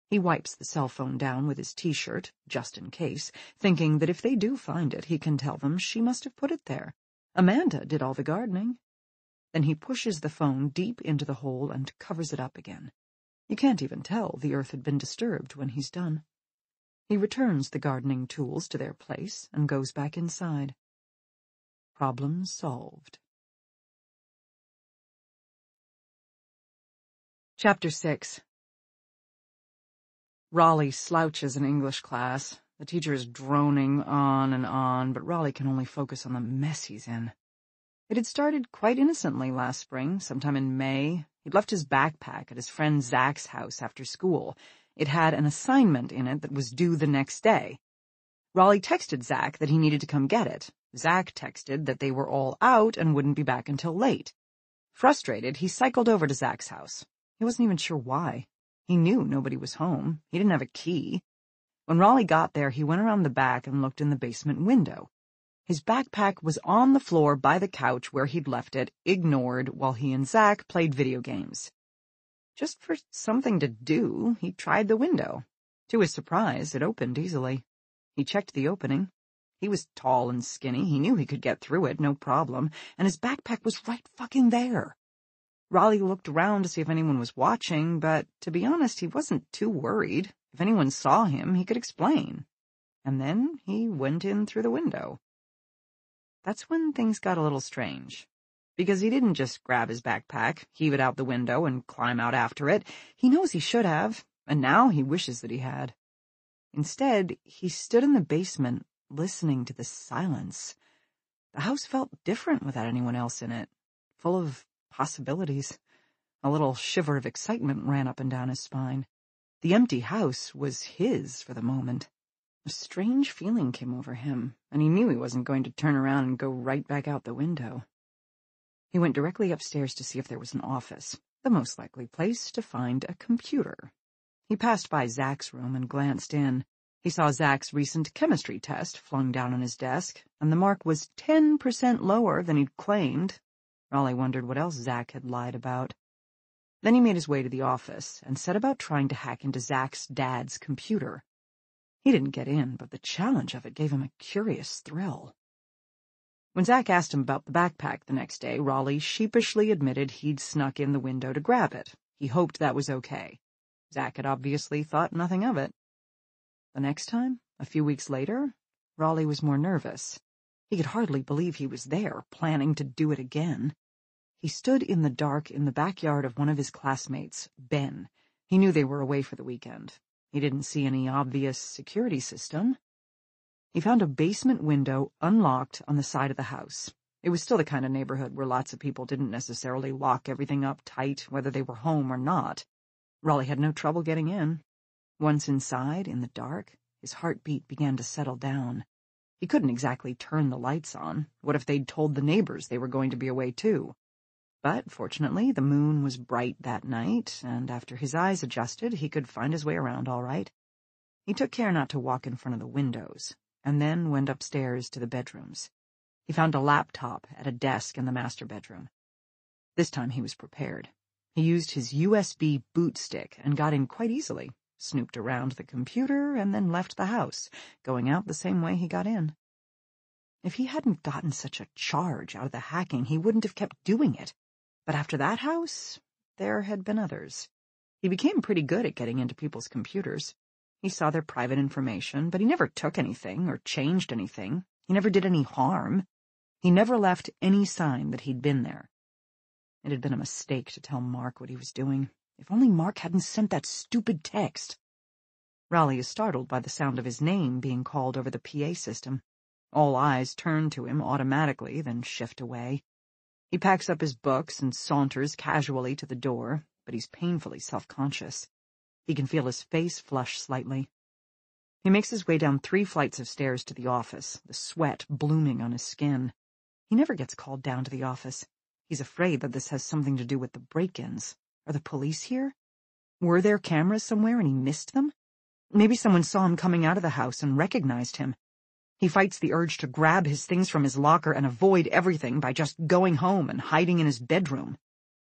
He wipes the cell phone down with his t-shirt, just in case, thinking that if they do find it, he can tell them she must have put it there. Amanda did all the gardening. Then he pushes the phone deep into the hole and covers it up again. You can't even tell the earth had been disturbed when he's done. He returns the gardening tools to their place and goes back inside. Problem solved. Chapter 6. Raleigh slouches in English class. The teacher is droning on, but Raleigh can only focus on the mess he's in. It had started quite innocently last spring, sometime in May. He'd left his backpack at his friend Zach's house after school. It had an assignment in it that was due the next day. Raleigh texted Zach that he needed to come get it. Zach texted that they were all out and wouldn't be back until late. Frustrated, he cycled over to Zach's house. He wasn't even sure why. He knew nobody was home. He didn't have a key. When Raleigh got there, he went around the back and looked in the basement window. His backpack was on the floor by the couch where he'd left it, ignored, while he and Zach played video games. Just for something to do, he tried the window. To his surprise, it opened easily. He checked the opening. He was tall and skinny. He knew he could get through it, no problem, and his backpack was right fucking there. Raleigh looked around to see if anyone was watching, but to be honest, he wasn't too worried. If anyone saw him, he could explain. And then he went in through the window. That's when things got a little strange, because he didn't just grab his backpack, heave it out the window, and climb out after it. He knows he should have, and now he wishes that he had. Instead, he stood in the basement, listening to the silence. The house felt different without anyone else in it, full of possibilities. A little shiver of excitement ran up and down his spine. The empty house was his for the moment. A strange feeling came over him, and he knew he wasn't going to turn around and go right back out the window. He went directly upstairs to see if there was an office, the most likely place to find a computer. He passed by Zach's room and glanced in. He saw Zach's recent chemistry test flung down on his desk, and the mark was 10% lower than he'd claimed. Raleigh wondered what else Zach had lied about. Then he made his way to the office and set about trying to hack into Zach's dad's computer. He didn't get in, but the challenge of it gave him a curious thrill. When Zach asked him about the backpack the next day, Raleigh sheepishly admitted he'd snuck in the window to grab it. He hoped that was okay. Zach had obviously thought nothing of it. The next time, a few weeks later, Raleigh was more nervous. He could hardly believe he was there, planning to do it again. He stood in the dark in the backyard of one of his classmates, Ben. He knew they were away for the weekend. He didn't see any obvious security system. He found a basement window unlocked on the side of the house. It was still the kind of neighborhood where lots of people didn't necessarily lock everything up tight, whether they were home or not. Raleigh had no trouble getting in. Once inside, in the dark, his heartbeat began to settle down. He couldn't exactly turn the lights on. What if they'd told the neighbors they were going to be away too? But, fortunately, the moon was bright that night, and after his eyes adjusted, he could find his way around all right. He took care not to walk in front of the windows, and then went upstairs to the bedrooms. He found a laptop at a desk in the master bedroom. This time he was prepared. He used his USB boot stick and got in quite easily, snooped around the computer, and then left the house, going out the same way he got in. If he hadn't gotten such a charge out of the hacking, he wouldn't have kept doing it. But after that house, there had been others. He became pretty good at getting into people's computers. He saw their private information, but he never took anything or changed anything. He never did any harm. He never left any sign that he'd been there. It had been a mistake to tell Mark what he was doing. If only Mark hadn't sent that stupid text. Raleigh is startled by the sound of his name being called over the PA system. All eyes turn to him automatically, then shift away. He packs up his books and saunters casually to the door, but he's painfully self-conscious. He can feel his face flush slightly. He makes his way down 3 flights of stairs to the office, the sweat blooming on his skin. He never gets called down to the office. He's afraid that this has something to do with the break-ins. Are the police here? Were there cameras somewhere and he missed them? Maybe someone saw him coming out of the house and recognized him. He fights the urge to grab his things from his locker and avoid everything by just going home and hiding in his bedroom.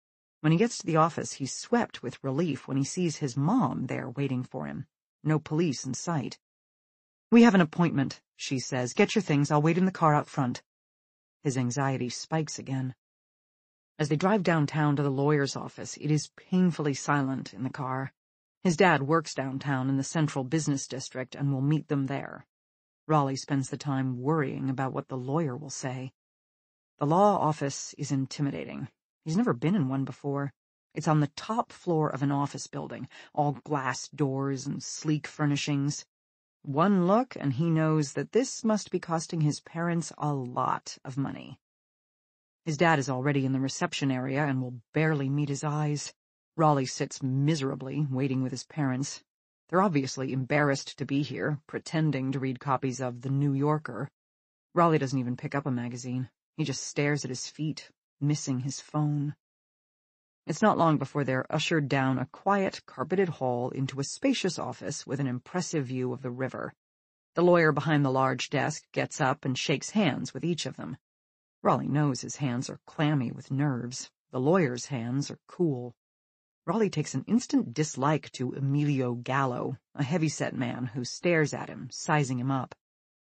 When he gets to the office, he's swept with relief when he sees his mom there waiting for him. No police in sight. "We have an appointment," she says. "Get your things. I'll wait in the car out front." His anxiety spikes again. As they drive downtown to the lawyer's office, it is painfully silent in the car. His dad works downtown in the central business district and will meet them there. Raleigh spends the time worrying about what the lawyer will say. The law office is intimidating. He's never been in one before. It's on the top floor of an office building, all glass doors and sleek furnishings. One look and he knows that this must be costing his parents a lot of money. His dad is already in the reception area and will barely meet his eyes. Raleigh sits miserably, waiting with his parents. They're obviously embarrassed to be here, pretending to read copies of The New Yorker. Raleigh doesn't even pick up a magazine. He just stares at his feet, missing his phone. It's not long before they're ushered down a quiet, carpeted hall into a spacious office with an impressive view of the river. The lawyer behind the large desk gets up and shakes hands with each of them. Raleigh knows his hands are clammy with nerves. The lawyer's hands are cool. Raleigh takes an instant dislike to Emilio Gallo, a heavy-set man who stares at him, sizing him up.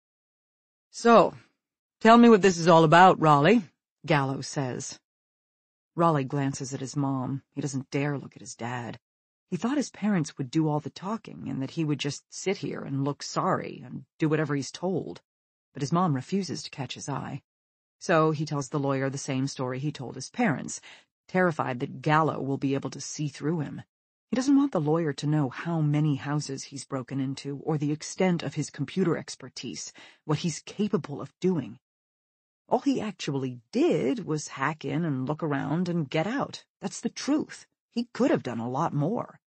"So, tell me what this is all about, Raleigh," Gallo says. Raleigh glances at his mom. He doesn't dare look at his dad. He thought his parents would do all the talking and that he would just sit here and look sorry and do whatever he's told. But his mom refuses to catch his eye. So he tells the lawyer the same story he told his parents, terrified that Gallo will be able to see through him. He doesn't want the lawyer to know how many houses he's broken into or the extent of his computer expertise, what he's capable of doing. All he actually did was hack in and look around and get out. That's the truth. He could have done a lot more.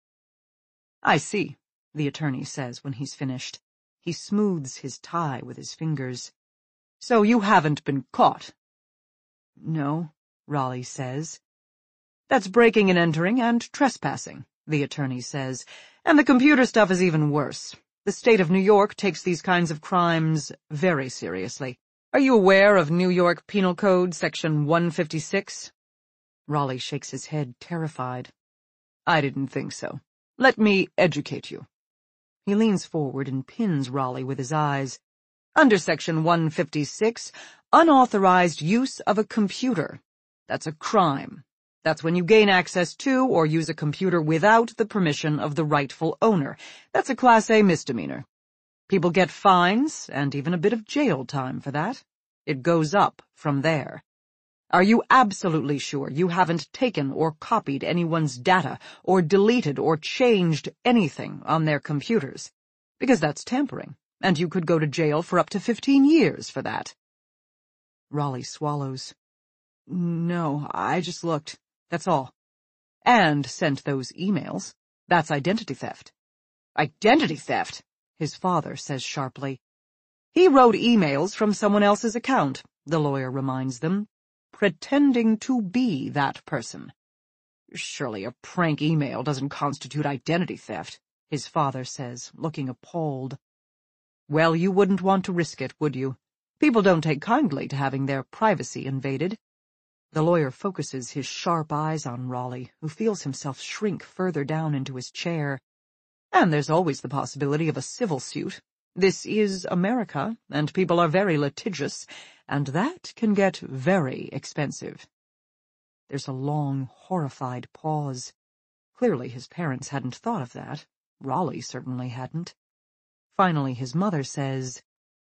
"I see," the attorney says when he's finished. He smooths his tie with his fingers. "So you haven't been caught?" "No," Raleigh says. "That's breaking and entering and trespassing," the attorney says. "And the computer stuff is even worse. The state of New York takes these kinds of crimes very seriously. Are you aware of New York Penal Code, Section 156? Raleigh shakes his head, terrified. "I didn't think so. Let me educate you." He leans forward and pins Raleigh with his eyes. "Under Section 156, unauthorized use of a computer. That's a crime. That's when you gain access to or use a computer without the permission of the rightful owner. That's a Class A misdemeanor. People get fines and even a bit of jail time for that. It goes up from there. Are you absolutely sure you haven't taken or copied anyone's data or deleted or changed anything on their computers? Because that's tampering, and you could go to jail for up to 15 years for that." Raleigh swallows. "No, I just looked. That's all. And sent those emails. That's identity theft." "Identity theft?" his father says sharply. "He wrote emails from someone else's account," the lawyer reminds them, "pretending to be that person." "Surely a prank email doesn't constitute identity theft," his father says, looking appalled. "Well, you wouldn't want to risk it, would you? People don't take kindly to having their privacy invaded." The lawyer focuses his sharp eyes on Raleigh, who feels himself shrink further down into his chair. "And there's always the possibility of a civil suit. This is America, and people are very litigious, and that can get very expensive." There's a long, horrified pause. Clearly his parents hadn't thought of that. Raleigh certainly hadn't. Finally his mother says,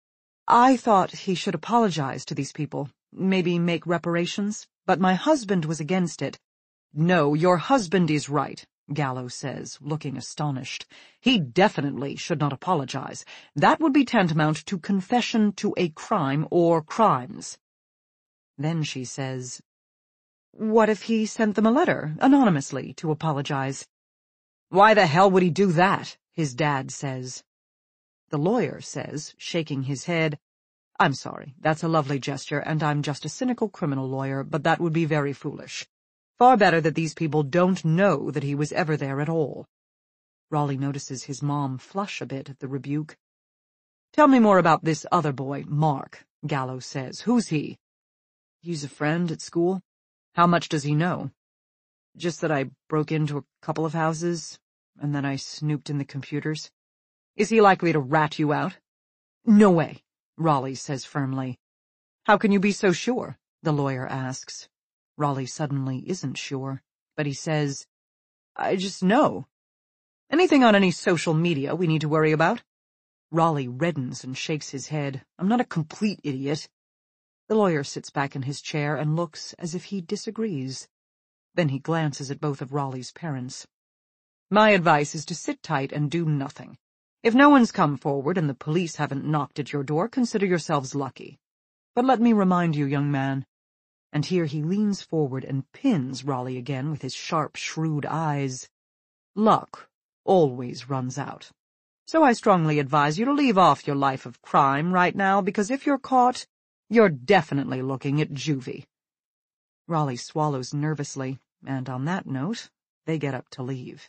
"I thought he should apologize to these people, maybe make reparations, but my husband was against it." "No, your husband is right," Gallo says, looking astonished. "He definitely should not apologize. That would be tantamount to confession to a crime or crimes." Then she says, "What if he sent them a letter, anonymously, to apologize?" "Why the hell would he do that?" his dad says. The lawyer says, shaking his head, "I'm sorry, that's a lovely gesture, and I'm just a cynical criminal lawyer, but that would be very foolish. Far better that these people don't know that he was ever there at all." Raleigh notices his mom flush a bit at the rebuke. "Tell me more about this other boy, Mark," Gallo says. "Who's he?" "He's a friend at school." "How much does he know?" Just that I broke into a couple of houses, and then I snooped in the computers. Is he likely to rat you out? No way, Raleigh says firmly. How can you be so sure? The lawyer asks. Raleigh suddenly isn't sure, but he says, I just know. Anything on any social media we need to worry about? Raleigh reddens and shakes his head. I'm not a complete idiot. The lawyer sits back in his chair and looks as if he disagrees. Then he glances at both of Raleigh's parents. My advice is to sit tight and do nothing. If no one's come forward and the police haven't knocked at your door, consider yourselves lucky. But let me remind you, young man, and here he leans forward and pins Raleigh again with his sharp, shrewd eyes, luck always runs out. So I strongly advise you to leave off your life of crime right now, because if you're caught, you're definitely looking at juvie. Raleigh swallows nervously, and on that note, they get up to leave.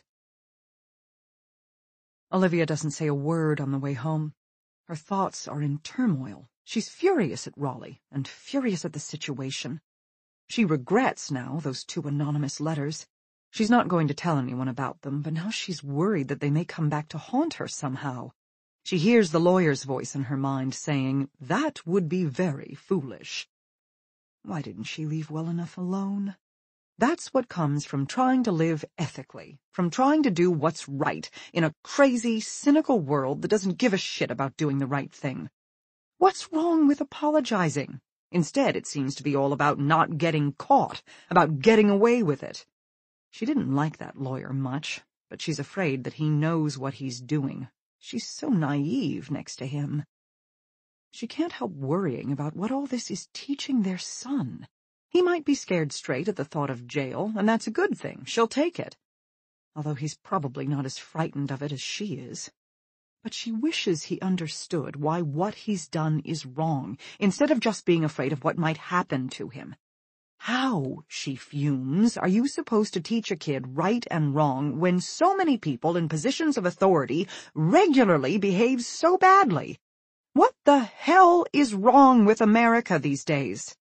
Olivia doesn't say a word on the way home. Her thoughts are in turmoil. She's furious at Raleigh, and furious at the situation. She regrets now those 2 anonymous letters. She's not going to tell anyone about them, but now she's worried that they may come back to haunt her somehow. She hears the lawyer's voice in her mind saying, that would be very foolish. Why didn't she leave well enough alone? That's what comes from trying to live ethically, from trying to do what's right in a crazy, cynical world that doesn't give a shit about doing the right thing. What's wrong with apologizing? Instead, it seems to be all about not getting caught, about getting away with it. She didn't like that lawyer much, but she's afraid that he knows what he's doing. She's so naive next to him. She can't help worrying about what all this is teaching their son. He might be scared straight at the thought of jail, and that's a good thing. She'll take it. Although he's probably not as frightened of it as she is. But she wishes he understood why what he's done is wrong, instead of just being afraid of what might happen to him. How, she fumes, are you supposed to teach a kid right and wrong when so many people in positions of authority regularly behave so badly? What the hell is wrong with America these days?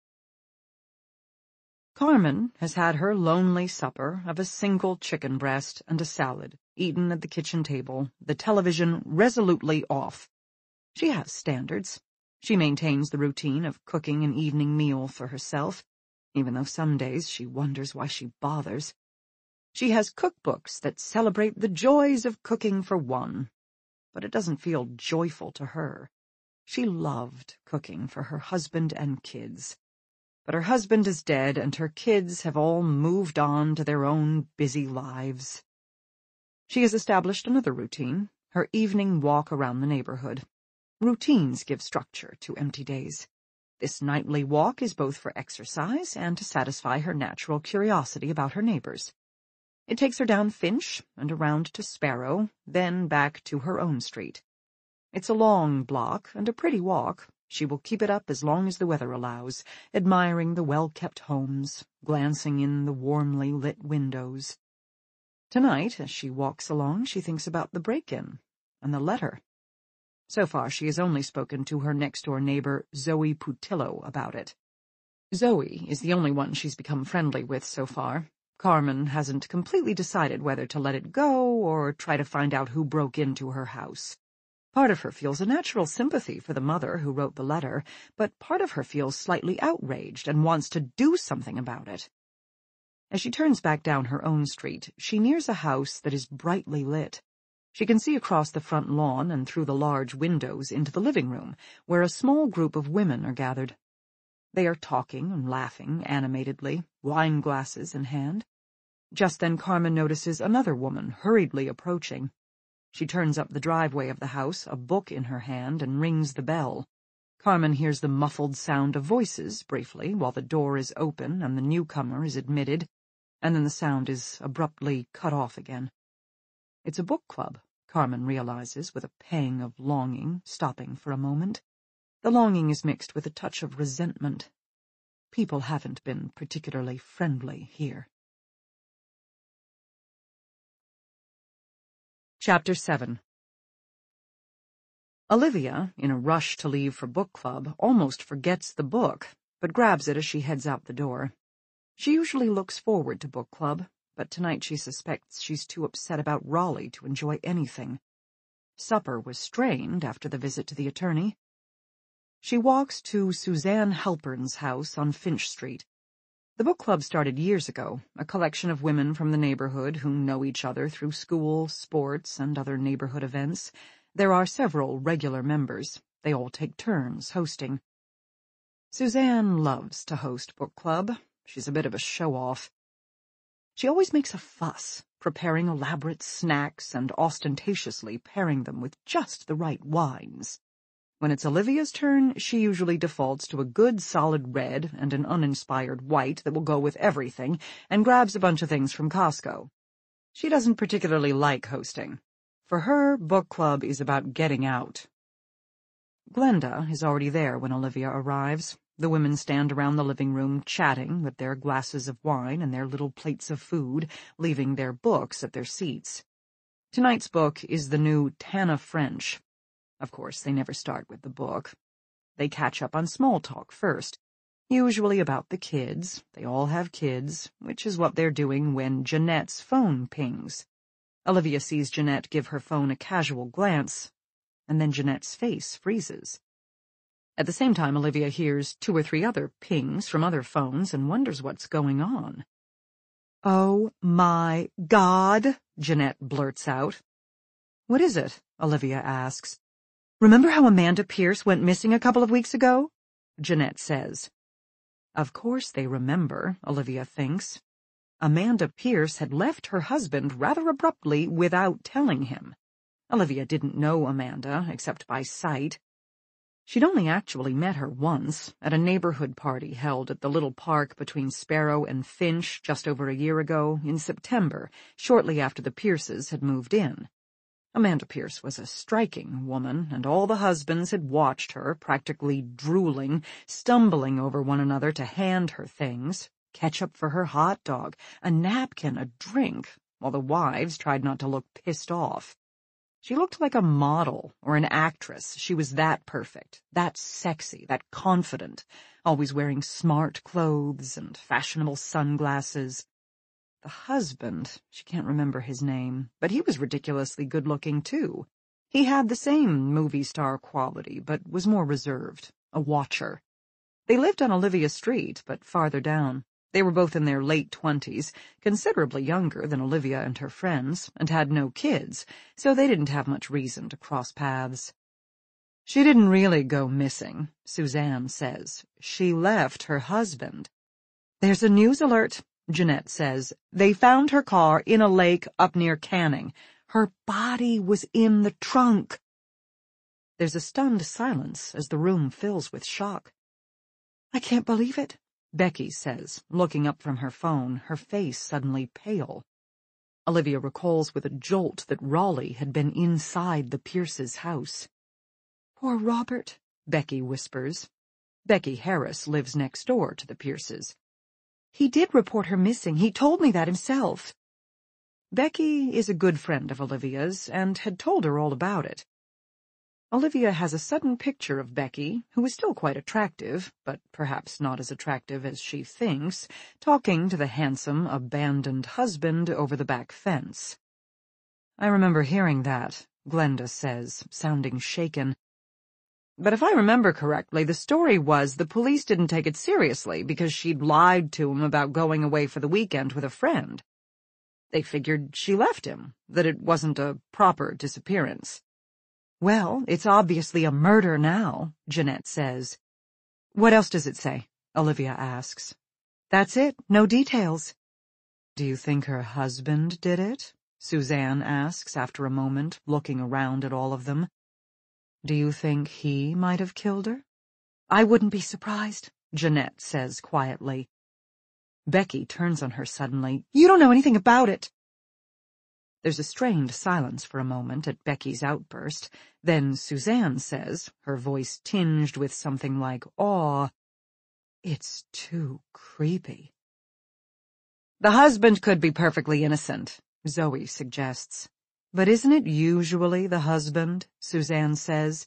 Carmen has had her lonely supper of a single chicken breast and a salad, eaten at the kitchen table, the television resolutely off. She has standards. She maintains the routine of cooking an evening meal for herself, even though some days she wonders why she bothers. She has cookbooks that celebrate the joys of cooking for one, but it doesn't feel joyful to her. She loved cooking for her husband and kids. But her husband is dead, and her kids have all moved on to their own busy lives. She has established another routine, her evening walk around the neighborhood. Routines give structure to empty days. This nightly walk is both for exercise and to satisfy her natural curiosity about her neighbors. It takes her down Finch and around to Sparrow, then back to her own street. It's a long block and a pretty walk. She will keep it up as long as the weather allows, admiring the well-kept homes, glancing in the warmly lit windows. Tonight, as she walks along, she thinks about the break-in and the letter. So far, she has only spoken to her next-door neighbor, Zoe Putillo, about it. Zoe is the only one she's become friendly with so far. Carmen hasn't completely decided whether to let it go or try to find out who broke into her house. Part of her feels a natural sympathy for the mother who wrote the letter, but part of her feels slightly outraged and wants to do something about it. As she turns back down her own street, she nears a house that is brightly lit. She can see across the front lawn and through the large windows into the living room, where a small group of women are gathered. They are talking and laughing animatedly, wine glasses in hand. Just then Carmen notices another woman hurriedly approaching. She turns up the driveway of the house, a book in her hand, and rings the bell. Carmen hears the muffled sound of voices briefly while the door is open and the newcomer is admitted, and then the sound is abruptly cut off again. It's a book club, Carmen realizes with a pang of longing, stopping for a moment. The longing is mixed with a touch of resentment. People haven't been particularly friendly here. Chapter 7. Olivia, in a rush to leave for book club, almost forgets the book, but grabs it as she heads out the door. She usually looks forward to book club, but tonight she suspects she's too upset about Raleigh to enjoy anything. Supper was strained after the visit to the attorney. She walks to Suzanne Halpern's house on Finch Street. The book club started years ago, a collection of women from the neighborhood who know each other through school, sports, and other neighborhood events. There are several regular members. They all take turns hosting. Suzanne loves to host book club. She's a bit of a show-off. She always makes a fuss, preparing elaborate snacks and ostentatiously pairing them with just the right wines. When it's Olivia's turn, she usually defaults to a good solid red and an uninspired white that will go with everything, and grabs a bunch of things from Costco. She doesn't particularly like hosting. For her, book club is about getting out. Glenda is already there when Olivia arrives. The women stand around the living room chatting with their glasses of wine and their little plates of food, leaving their books at their seats. Tonight's book is the new Tana French. Of course, they never start with the book. They catch up on small talk first, usually about the kids. They all have kids, which is what they're doing when Jeanette's phone pings. Olivia sees Jeanette give her phone a casual glance, and then Jeanette's face freezes. At the same time, Olivia hears 2 or 3 other pings from other phones and wonders what's going on. "Oh, my God," Jeanette blurts out. "What is it?" Olivia asks. "Remember how Amanda Pierce went missing a couple of weeks ago?" Jeanette says. Of course they remember, Olivia thinks. Amanda Pierce had left her husband rather abruptly without telling him. Olivia didn't know Amanda, except by sight. She'd only actually met her once, at a neighborhood party held at the little park between Sparrow and Finch just over a year ago, in September, shortly after the Pierces had moved in. Amanda Pierce was a striking woman, and all the husbands had watched her, practically drooling, stumbling over one another to hand her things, ketchup for her hot dog, a napkin, a drink, while the wives tried not to look pissed off. She looked like a model or an actress. She was that perfect, that sexy, that confident, always wearing smart clothes and fashionable sunglasses. The husband, she can't remember his name, but he was ridiculously good-looking, too. He had the same movie star quality, but was more reserved, a watcher. They lived on Olivia Street, but farther down. They were both in their late 20s, considerably younger than Olivia and her friends, and had no kids, so they didn't have much reason to cross paths. "She didn't really go missing," Suzanne says. "She left her husband." "There's a news alert," Jeanette says. "They found her car in a lake up near Canning. Her body was in the trunk." There's a stunned silence as the room fills with shock. "I can't believe it," Becky says, looking up from her phone, her face suddenly pale. Olivia recalls with a jolt that Raleigh had been inside the Pierces' house. "Poor Robert," Becky whispers. Becky Harris lives next door to the Pierces. "He did report her missing. He told me that himself." Becky is a good friend of Olivia's and had told her all about it. Olivia has a sudden picture of Becky, who is still quite attractive, but perhaps not as attractive as she thinks, talking to the handsome, abandoned husband over the back fence. "I remember hearing that," Glenda says, sounding shaken. "But if I remember correctly, the story was the police didn't take it seriously because she'd lied to him about going away for the weekend with a friend. They figured she left him, that it wasn't a proper disappearance." "Well, it's obviously a murder now," Jeanette says. "What else does it say?" Olivia asks. "That's it, no details." "Do you think her husband did it?" Suzanne asks after a moment, looking around at all of them. "Do you think he might have killed her?" "I wouldn't be surprised," Jeanette says quietly. Becky turns on her suddenly. "You don't know anything about it." There's a strained silence for a moment at Becky's outburst. Then Suzanne says, her voice tinged with something like awe, "It's too creepy." "The husband could be perfectly innocent," Zoe suggests. "But isn't it usually the husband?" Suzanne says.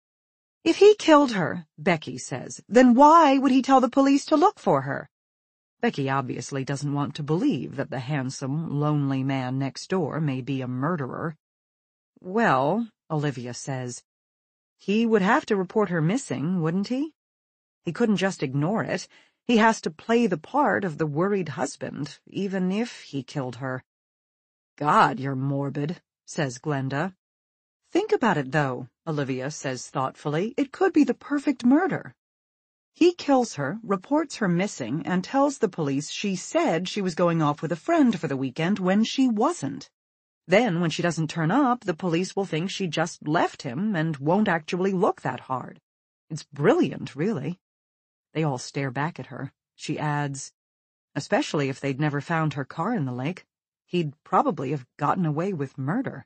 "If he killed her," Becky says, "then why would he tell the police to look for her?" Becky obviously doesn't want to believe that the handsome, lonely man next door may be a murderer. Well, Olivia says, he would have to report her missing, wouldn't he? He couldn't just ignore it. He has to play the part of the worried husband, even if he killed her. God, you're morbid, says Glenda. Think about it, though, Olivia says thoughtfully. It could be the perfect murder. He kills her, reports her missing, and tells the police she said she was going off with a friend for the weekend when she wasn't. Then, when she doesn't turn up, the police will think she just left him and won't actually look that hard. It's brilliant, really. They all stare back at her. She adds, especially if they'd never found her car in the lake. He'd probably have gotten away with murder.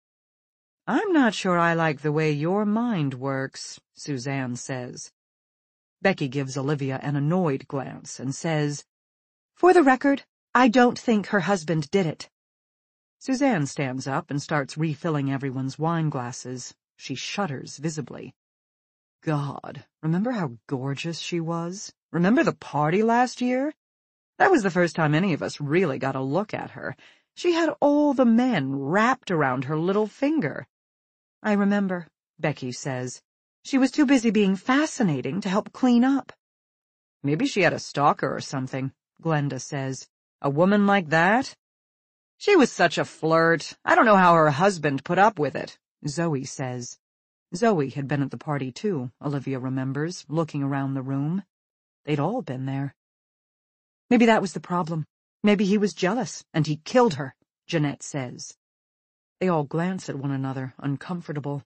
I'm not sure I like the way your mind works, Suzanne says. Becky gives Olivia an annoyed glance and says, For the record, I don't think her husband did it. Suzanne stands up and starts refilling everyone's wine glasses. She shudders visibly. God, remember how gorgeous she was? Remember the party last year? That was the first time any of us really got a look at her. She had all the men wrapped around her little finger. I remember, Becky says. She was too busy being fascinating to help clean up. Maybe she had a stalker or something, Glenda says. A woman like that? She was such a flirt. I don't know how her husband put up with it, Zoe says. Zoe had been at the party too, Olivia remembers, looking around the room. They'd all been there. Maybe that was the problem. Maybe he was jealous, and he killed her, Jeanette says. They all glance at one another, uncomfortable.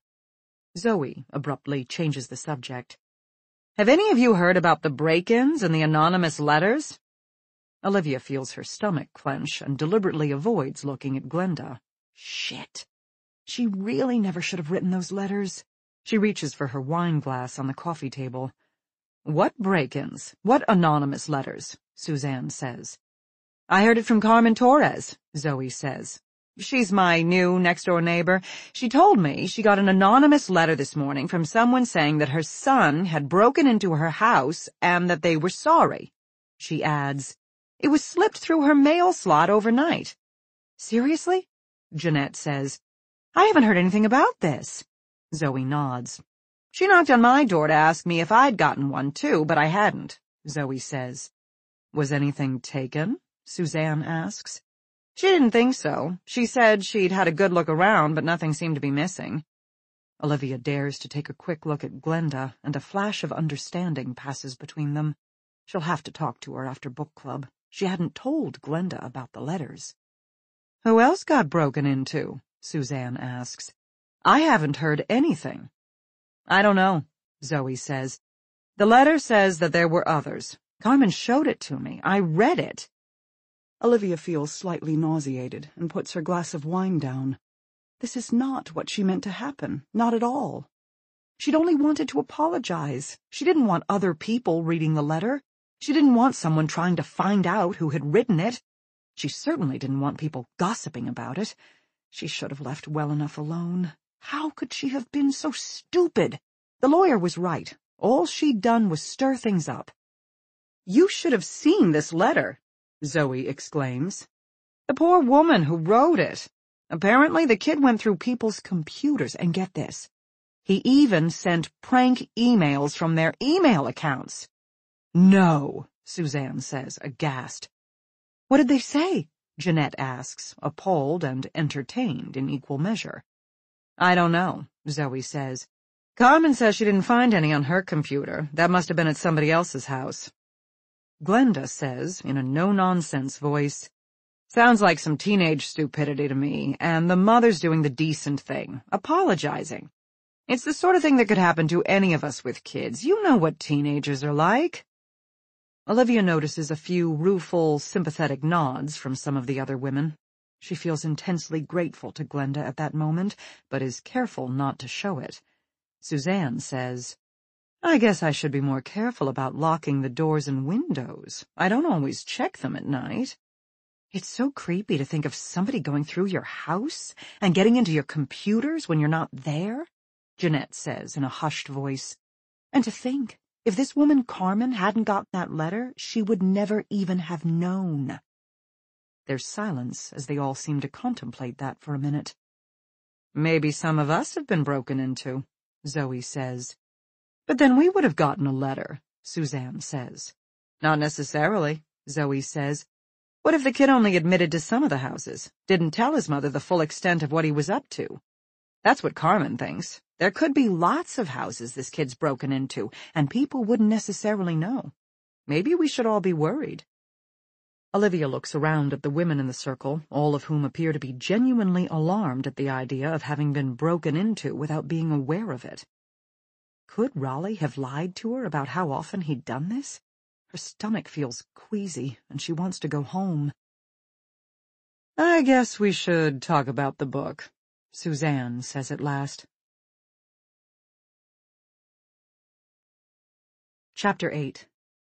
Zoe abruptly changes the subject. Have any of you heard about the break-ins and the anonymous letters? Olivia feels her stomach clench and deliberately avoids looking at Glenda. Shit. She really never should have written those letters. She reaches for her wine glass on the coffee table. What break-ins? What anonymous letters? Suzanne says. I heard it from Carmen Torres, Zoe says. She's my new next-door neighbor. She told me she got an anonymous letter this morning from someone saying that her son had broken into her house and that they were sorry. She adds, it was slipped through her mail slot overnight. Seriously? Jeanette says. I haven't heard anything about this. Zoe nods. She knocked on my door to ask me if I'd gotten one too, but I hadn't, Zoe says. Was anything taken? Suzanne asks. She didn't think so. She said she'd had a good look around, but nothing seemed to be missing. Olivia dares to take a quick look at Glenda, and a flash of understanding passes between them. She'll have to talk to her after book club. She hadn't told Glenda about the letters. Who else got broken into? Suzanne asks. I haven't heard anything. I don't know, Zoe says. The letter says that there were others. Carmen showed it to me. I read it. Olivia feels slightly nauseated and puts her glass of wine down. This is not what she meant to happen, not at all. She'd only wanted to apologize. She didn't want other people reading the letter. She didn't want someone trying to find out who had written it. She certainly didn't want people gossiping about it. She should have left well enough alone. How could she have been so stupid? The lawyer was right. All she'd done was stir things up. You should have seen this letter, Zoe exclaims. The poor woman who wrote it. Apparently the kid went through people's computers, and get this. He even sent prank emails from their email accounts. No, Suzanne says, aghast. What did they say? Jeanette asks, appalled and entertained in equal measure. I don't know, Zoe says. Carmen says she didn't find any on her computer. That must have been at somebody else's house. Glenda says, in a no-nonsense voice, sounds like some teenage stupidity to me, and the mother's doing the decent thing, apologizing. It's the sort of thing that could happen to any of us with kids. You know what teenagers are like. Olivia notices a few rueful, sympathetic nods from some of the other women. She feels intensely grateful to Glenda at that moment, but is careful not to show it. Suzanne says, I guess I should be more careful about locking the doors and windows. I don't always check them at night. It's so creepy to think of somebody going through your house and getting into your computers when you're not there, Jeanette says in a hushed voice. And to think If this woman Carmen hadn't gotten that letter, she would never even have known. There's silence as they all seem to contemplate that for a minute. Maybe some of us have been broken into, Zoe says. But then we would have gotten a letter, Suzanne says. Not necessarily, Zoe says. What if the kid only admitted to some of the houses, didn't tell his mother the full extent of what he was up to? That's what Carmen thinks. There could be lots of houses this kid's broken into, and people wouldn't necessarily know. Maybe we should all be worried. Olivia looks around at the women in the circle, all of whom appear to be genuinely alarmed at the idea of having been broken into without being aware of it. Could Raleigh have lied to her about how often he'd done this? Her stomach feels queasy, and she wants to go home. I guess we should talk about the book, Suzanne says at last. Chapter 8.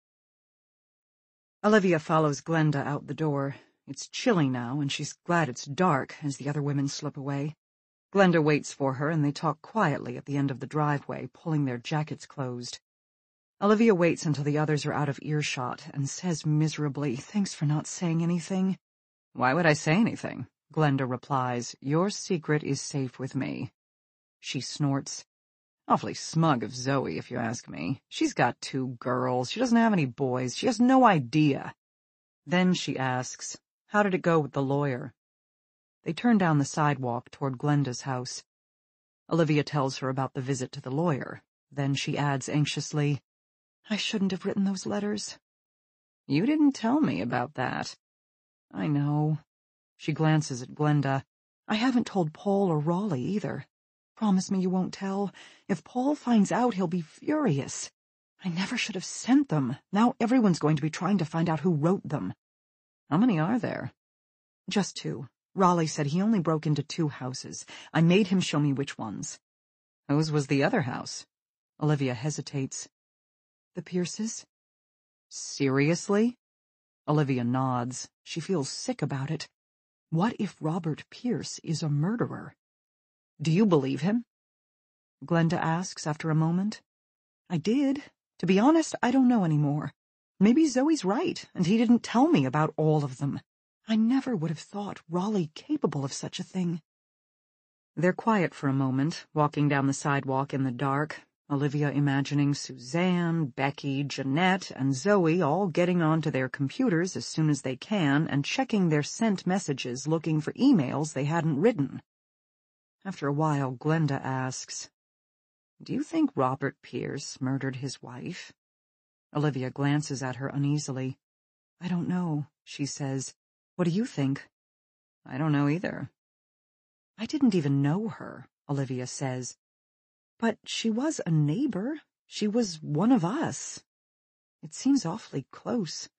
Olivia follows Glenda out the door. It's chilly now, and she's glad it's dark as the other women slip away. Glenda waits for her, and they talk quietly at the end of the driveway, pulling their jackets closed. Olivia waits until the others are out of earshot and says miserably, "Thanks for not saying anything." "Why would I say anything?" Glenda replies. "Your secret is safe with me." She snorts. Awfully smug of Zoe, if you ask me. She's got 2 girls. She doesn't have any boys. She has no idea. Then she asks, "How did it go with the lawyer?" They turn down the sidewalk toward Glenda's house. Olivia tells her about the visit to the lawyer. Then she adds anxiously, "I shouldn't have written those letters." "You didn't tell me about that." "I know." She glances at Glenda. "I haven't told Paul or Raleigh either. Promise me you won't tell. If Paul finds out, he'll be furious. I never should have sent them. Now everyone's going to be trying to find out who wrote them." "How many are there?" "Just 2. Raleigh said he only broke into 2 houses. I made him show me which ones." "Whose was the other house?" Olivia hesitates. "The Pierces." "Seriously?" Olivia nods. She feels sick about it. What if Robert Pierce is a murderer? "Do you believe him?" Glenda asks after a moment. "I did. To be honest, I don't know anymore. Maybe Zoe's right, and he didn't tell me about all of them. I never would have thought Raleigh capable of such a thing." They're quiet for a moment, walking down the sidewalk in the dark, Olivia imagining Suzanne, Becky, Jeanette, and Zoe all getting onto their computers as soon as they can and checking their sent messages looking for emails they hadn't written. After a while, Glenda asks, "Do you think Robert Pierce murdered his wife?" Olivia glances at her uneasily. "I don't know," she says. "What do you think?" "I don't know either." "I didn't even know her," Olivia says. "But she was a neighbor. She was one of us. It seems awfully close."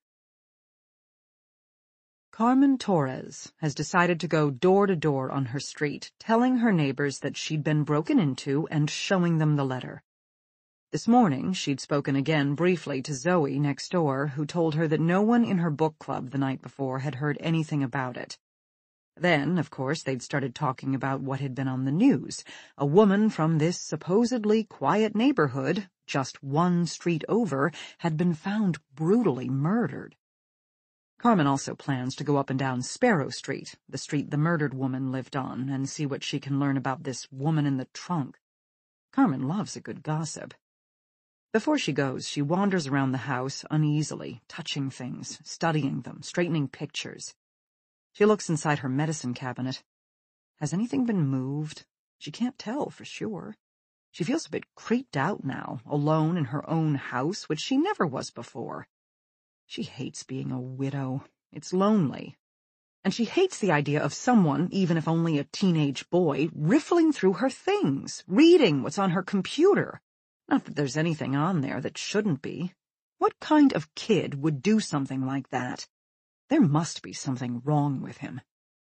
Carmen Torres has decided to go door to door on her street, telling her neighbors that she'd been broken into and showing them the letter. This morning, she'd spoken again briefly to Zoe next door, who told her that no one in her book club the night before had heard anything about it. Then, of course, they'd started talking about what had been on the news. A woman from this supposedly quiet neighborhood, just 1 street over, had been found brutally murdered. Carmen also plans to go up and down Sparrow Street, the street the murdered woman lived on, and see what she can learn about this woman in the trunk. Carmen loves a good gossip. Before she goes, she wanders around the house uneasily, touching things, studying them, straightening pictures. She looks inside her medicine cabinet. Has anything been moved? She can't tell for sure. She feels a bit creeped out now, alone in her own house, which she never was before. She hates being a widow. It's lonely. And she hates the idea of someone, even if only a teenage boy, riffling through her things, reading what's on her computer. Not that there's anything on there that shouldn't be. What kind of kid would do something like that? There must be something wrong with him.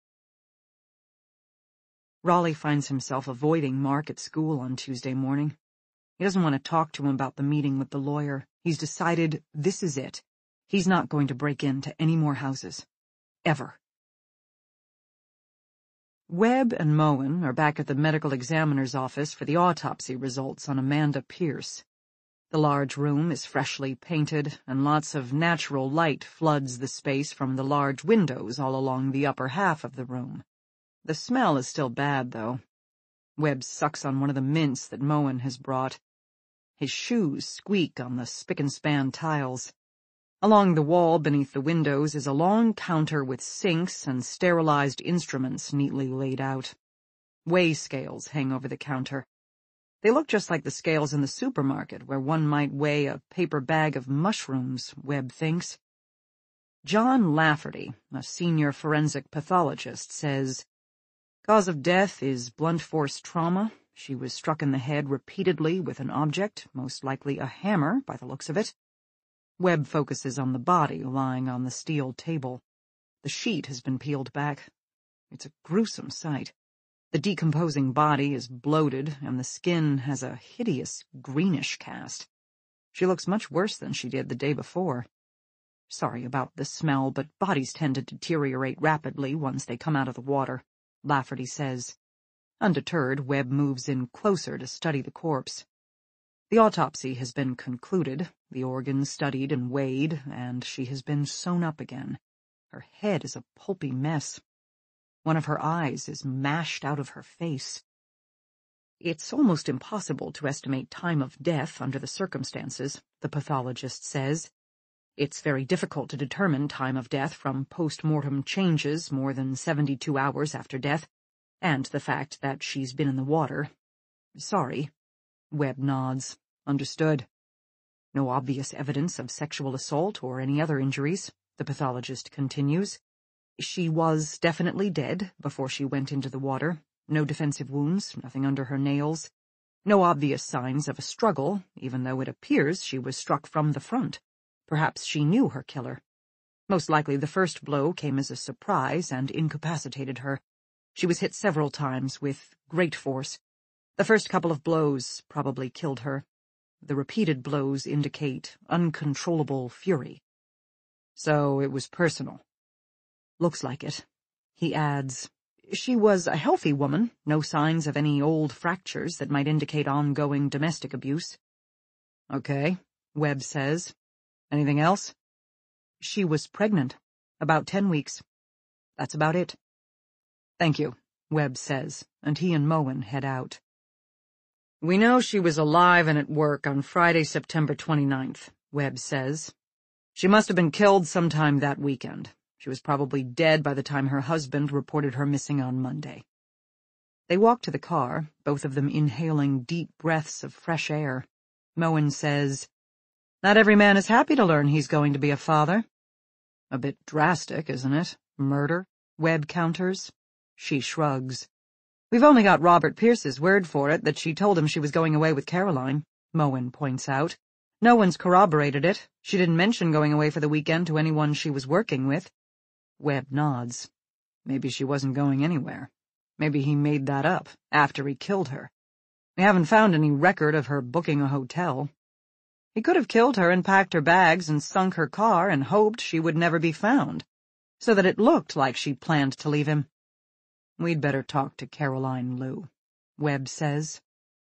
Raleigh finds himself avoiding Mark at school on Tuesday morning. He doesn't want to talk to him about the meeting with the lawyer. He's decided this is it. He's not going to break into any more houses. Ever. Webb and Moen are back at the medical examiner's office for the autopsy results on Amanda Pierce. The large room is freshly painted, and lots of natural light floods the space from the large windows all along the upper half of the room. The smell is still bad, though. Webb sucks on one of the mints that Moen has brought. His shoes squeak on the spick-and-span tiles. Along the wall beneath the windows is a long counter with sinks and sterilized instruments neatly laid out. Weigh scales hang over the counter. They look just like the scales in the supermarket, where one might weigh a paper bag of mushrooms, Webb thinks. John Lafferty, a senior forensic pathologist, says, "Cause of death is blunt force trauma. She was struck in the head repeatedly with an object, most likely a hammer, by the looks of it." Webb focuses on the body lying on the steel table. The sheet has been peeled back. It's a gruesome sight. The decomposing body is bloated, and the skin has a hideous greenish cast. She looks much worse than she did the day before. "Sorry about the smell, but bodies tend to deteriorate rapidly once they come out of the water," Lafferty says. Undeterred, Webb moves in closer to study the corpse. The autopsy has been concluded, the organs studied and weighed, and she has been sewn up again. Her head is a pulpy mess. One of her eyes is mashed out of her face. "It's almost impossible to estimate time of death under the circumstances," the pathologist says. "It's very difficult to determine time of death from post-mortem changes more than 72 hours after death, and the fact that she's been in the water." "Sorry." Webb nods. "Understood." "No obvious evidence of sexual assault or any other injuries," the pathologist continues. "She was definitely dead before she went into the water. No defensive wounds, nothing under her nails. No obvious signs of a struggle, even though it appears she was struck from the front. Perhaps she knew her killer. Most likely the first blow came as a surprise and incapacitated her. She was hit several times with great force. The first couple of blows probably killed her. The repeated blows indicate uncontrollable fury." "So it was personal." "Looks like it." He adds, "She was a healthy woman, no signs of any old fractures that might indicate ongoing domestic abuse." "Okay," Webb says. "Anything else?" "She was pregnant, about 10 weeks. That's about it." "Thank you," Webb says, and he and Moen head out. "We know she was alive and at work on Friday, September 29th, Webb says. "She must have been killed sometime that weekend. She was probably dead by the time her husband reported her missing on Monday." They walk to the car, both of them inhaling deep breaths of fresh air. Moen says, "Not every man is happy to learn he's going to be a father." "A bit drastic, isn't it? Murder?" Webb counters. She shrugs. "We've only got Robert Pierce's word for it that she told him she was going away with Caroline," Moen points out. "No one's corroborated it. She didn't mention going away for the weekend to anyone she was working with." Webb nods. "Maybe she wasn't going anywhere. Maybe he made that up after he killed her. We haven't found any record of her booking a hotel. He could have killed her and packed her bags and sunk her car and hoped she would never be found, so that it looked like she planned to leave him." "We'd better talk to Caroline Loux," Webb says.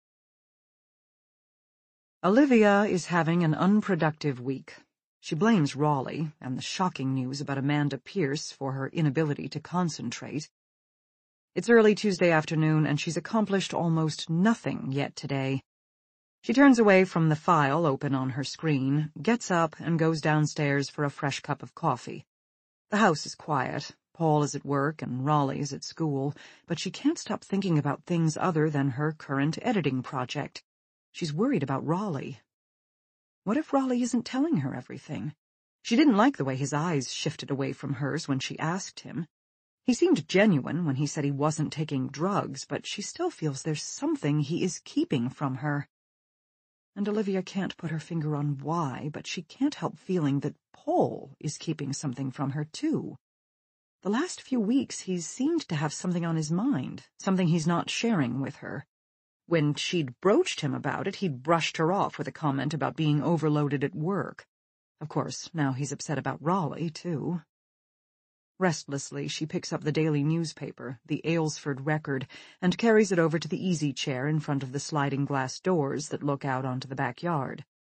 Olivia is having an unproductive week. She blames Raleigh and the shocking news about Amanda Pierce for her inability to concentrate. It's early Tuesday afternoon, and she's accomplished almost nothing yet today. She turns away from the file open on her screen, gets up, and goes downstairs for a fresh cup of coffee. The house is quiet. Paul is at work and Raleigh is at school, but she can't stop thinking about things other than her current editing project. She's worried about Raleigh. What if Raleigh isn't telling her everything? She didn't like the way his eyes shifted away from hers when she asked him. He seemed genuine when he said he wasn't taking drugs, but she still feels there's something he is keeping from her. And Olivia can't put her finger on why, but she can't help feeling that Paul is keeping something from her, too. The last few weeks he's seemed to have something on his mind, something he's not sharing with her. When she'd broached him about it, he'd brushed her off with a comment about being overloaded at work. Of course, now he's upset about Raleigh, too. Restlessly, she picks up the daily newspaper, the Aylesford Record, and carries it over to the easy chair in front of the sliding glass doors that look out onto the backyard.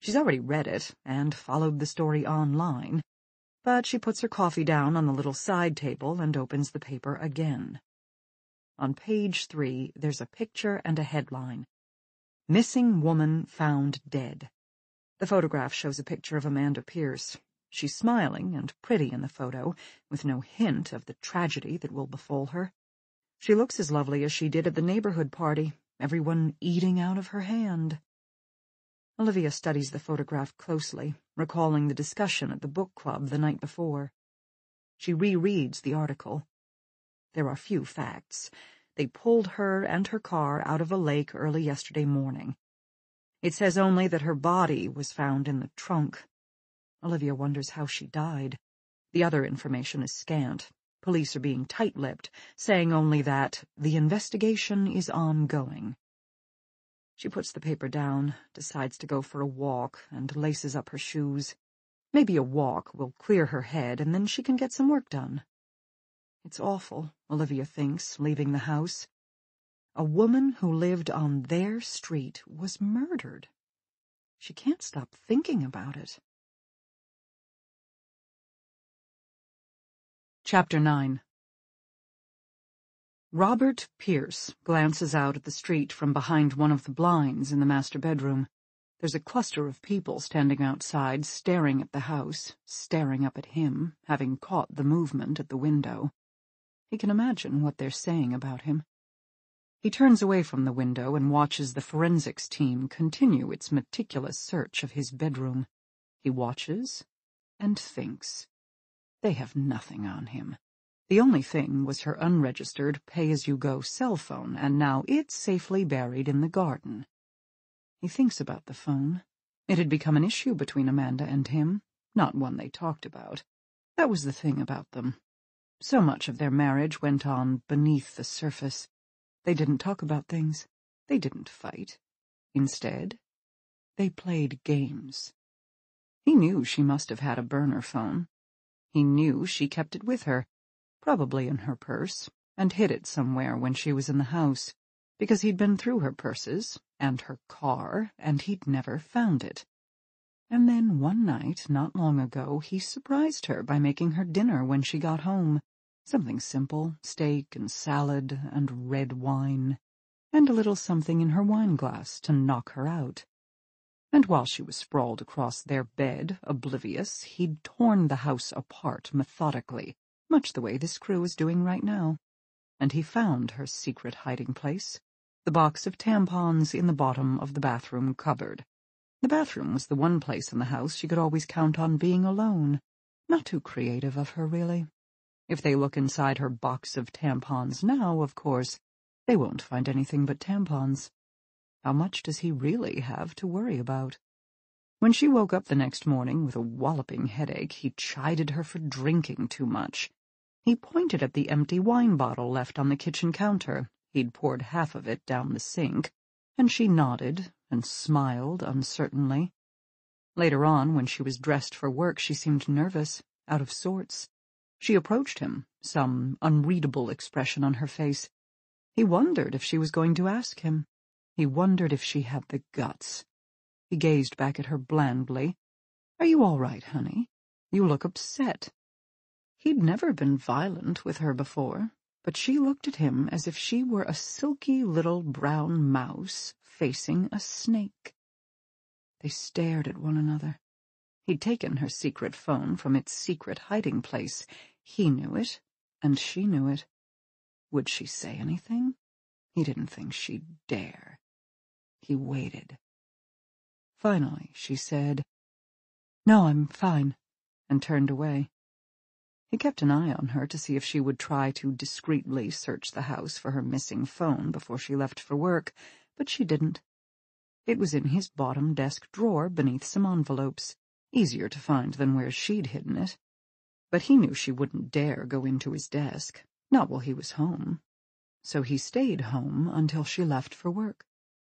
She's already read it and followed the story online, but she puts her coffee down on the little side table and opens the paper again. On page 3, there's a picture and a headline. Missing woman found dead. The photograph shows a picture of Amanda Pierce. She's smiling and pretty in the photo, with no hint of the tragedy that will befall her. She looks as lovely as she did at the neighborhood party, everyone eating out of her hand. Olivia studies the photograph closely, recalling the discussion at the book club the night before. She rereads the article. There are few facts. They pulled her and her car out of a lake early yesterday morning. It says only that her body was found in the trunk. Olivia wonders how she died. The other information is scant. Police are being tight-lipped, saying only that the investigation is ongoing. She puts the paper down, decides to go for a walk, and laces up her shoes. Maybe a walk will clear her head, and then she can get some work done. It's awful, Olivia thinks, leaving the house. A woman who lived on their street was murdered. She can't stop thinking about it. Chapter 9. Robert Pierce glances out at the street from behind one of the blinds in the master bedroom. There's a cluster of people standing outside, staring at the house, staring up at him, having caught the movement at the window. He can imagine what they're saying about him. He turns away from the window and watches the forensics team continue its meticulous search of his bedroom. He watches and thinks. They have nothing on him. The only thing was her unregistered pay-as-you-go cell phone, and now it's safely buried in the garden. He thinks about the phone. It had become an issue between Amanda and him, not one they talked about. That was the thing about them. So much of their marriage went on beneath the surface. They didn't talk about things. They didn't fight. Instead, they played games. He knew she must have had a burner phone. He knew she kept it with her, probably in her purse, and hid it somewhere when she was in the house, because he'd been through her purses and her car, and he'd never found it. And then one night, not long ago, he surprised her by making her dinner when she got home. Something simple, steak and salad and red wine, and a little something in her wineglass to knock her out. And while she was sprawled across their bed, oblivious, he'd torn the house apart methodically, much the way this crew is doing right now. And he found her secret hiding place, the box of tampons in the bottom of the bathroom cupboard. The bathroom was the one place in the house she could always count on being alone. Not too creative of her, really. If they look inside her box of tampons now, of course, they won't find anything but tampons. How much does he really have to worry about? When she woke up the next morning with a walloping headache, he chided her for drinking too much. He pointed at the empty wine bottle left on the kitchen counter. He'd poured half of it down the sink, and she nodded and smiled uncertainly. Later on, when she was dressed for work, she seemed nervous, out of sorts. She approached him, some unreadable expression on her face. He wondered if she was going to ask him. He wondered if she had the guts. He gazed back at her blandly. "Are you all right, honey? You look upset." He'd never been violent with her before, but she looked at him as if she were a silky little brown mouse facing a snake. They stared at one another. He'd taken her secret phone from its secret hiding place. He knew it, and she knew it. Would she say anything? He didn't think she'd dare. He waited. Finally, she said, "No, I'm fine," and turned away. He kept an eye on her to see if she would try to discreetly search the house for her missing phone before she left for work, but she didn't. It was in his bottom desk drawer beneath some envelopes, easier to find than where she'd hidden it. But he knew she wouldn't dare go into his desk, not while he was home. So he stayed home until she left for work.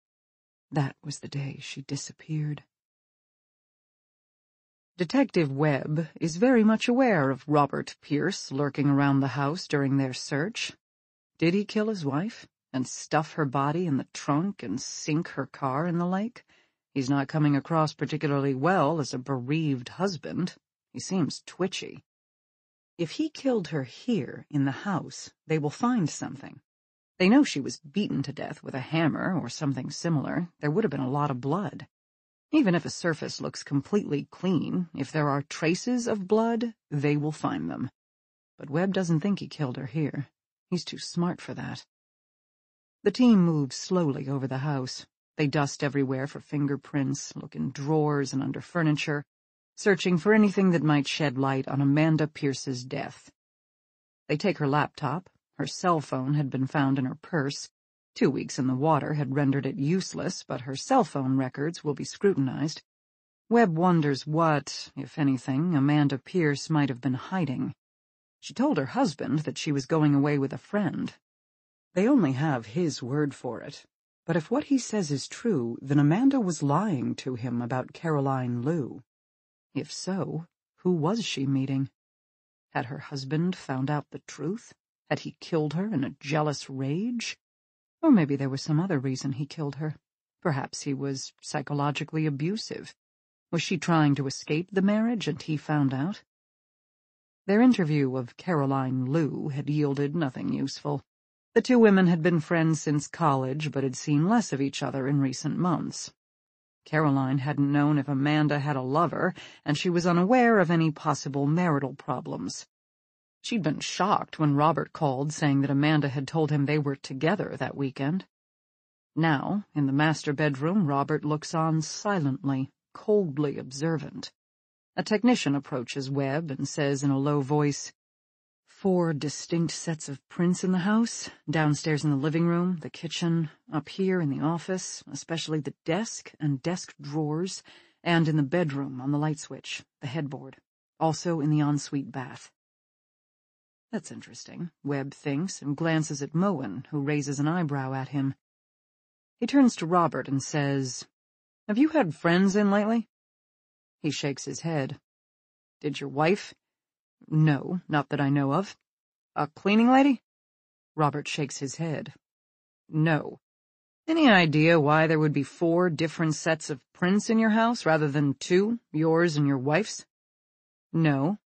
That was the day she disappeared. Detective Webb is very much aware of Robert Pierce lurking around the house during their search. Did he kill his wife and stuff her body in the trunk and sink her car in the lake? He's not coming across particularly well as a bereaved husband. He seems twitchy. If he killed her here, in the house, they will find something. They know she was beaten to death with a hammer or something similar. There would have been a lot of blood. Even if a surface looks completely clean, if there are traces of blood, they will find them. But Webb doesn't think he killed her here. He's too smart for that. The team moves slowly over the house. They dust everywhere for fingerprints, look in drawers and under furniture, searching for anything that might shed light on Amanda Pierce's death. They take her laptop. Her cell phone had been found in her purse. 2 weeks in the water had rendered it useless, but her cell phone records will be scrutinized. Webb wonders what, if anything, Amanda Pierce might have been hiding. She told her husband that she was going away with a friend. They only have his word for it. But if what he says is true, then Amanda was lying to him about Caroline Lew. If so, who was she meeting? Had her husband found out the truth? Had he killed her in a jealous rage? Or maybe there was some other reason he killed her. Perhaps he was psychologically abusive. Was she trying to escape the marriage and he found out? Their interview of Caroline Lew had yielded nothing useful. The two women had been friends since college, but had seen less of each other in recent months. Caroline hadn't known if Amanda had a lover, and she was unaware of any possible marital problems. She'd been shocked when Robert called, saying that Amanda had told him they were together that weekend. Now, in the master bedroom, Robert looks on silently, coldly observant. A technician approaches Webb and says in a low voice, 4 distinct sets of prints in the house, downstairs in the living room, the kitchen, up here in the office, especially the desk and desk drawers, and in the bedroom on the light switch, the headboard, also in the ensuite bath. That's interesting, Webb thinks, and glances at Moen, who raises an eyebrow at him. He turns to Robert and says, "Have you had friends in lately?" He shakes his head. "Did your wife?" "No, not that I know of." "A cleaning lady?" Robert shakes his head. "No. Any idea why there would be 4 different sets of prints in your house rather than 2, yours and your wife's?" "No."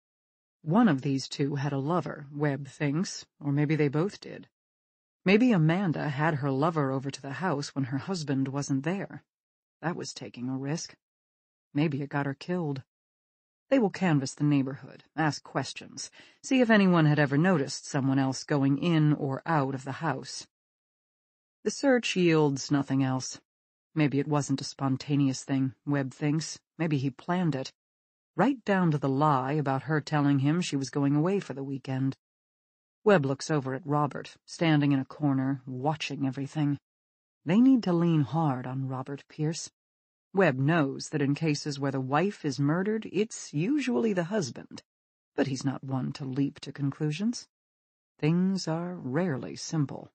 One of these 2 had a lover, Webb thinks, or maybe they both did. Maybe Amanda had her lover over to the house when her husband wasn't there. That was taking a risk. Maybe it got her killed. They will canvass the neighborhood, ask questions, see if anyone had ever noticed someone else going in or out of the house. The search yields nothing else. Maybe it wasn't a spontaneous thing, Webb thinks. Maybe he planned it. Right down to the lie about her telling him she was going away for the weekend. Webb looks over at Robert, standing in a corner, watching everything. They need to lean hard on Robert Pierce. Webb knows that in cases where the wife is murdered, it's usually the husband, but he's not one to leap to conclusions. Things are rarely simple.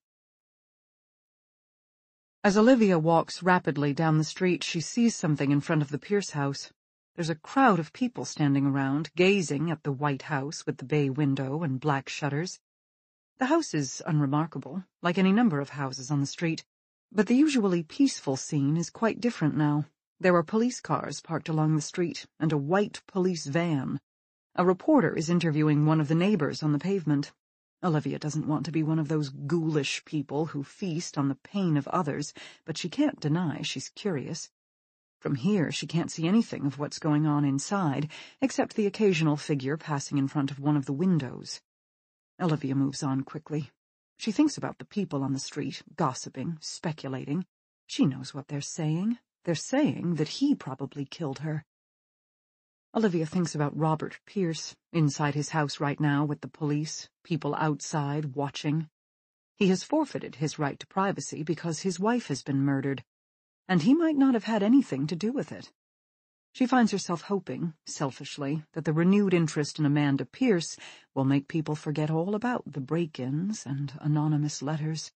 As Olivia walks rapidly down the street, she sees something in front of the Pierce house. There's a crowd of people standing around, gazing at the white house with the bay window and black shutters. The house is unremarkable, like any number of houses on the street, but the usually peaceful scene is quite different now. There are police cars parked along the street, and a white police van. A reporter is interviewing one of the neighbors on the pavement. Olivia doesn't want to be one of those ghoulish people who feast on the pain of others, but she can't deny she's curious. From here she can't see anything of what's going on inside, except the occasional figure passing in front of one of the windows. Olivia moves on quickly. She thinks about the people on the street, gossiping, speculating. She knows what they're saying. They're saying that he probably killed her. Olivia thinks about Robert Pierce, inside his house right now with the police, people outside watching. He has forfeited his right to privacy because his wife has been murdered, and he might not have had anything to do with it. She finds herself hoping, selfishly, that the renewed interest in Amanda Pierce will make people forget all about the break-ins and anonymous letters.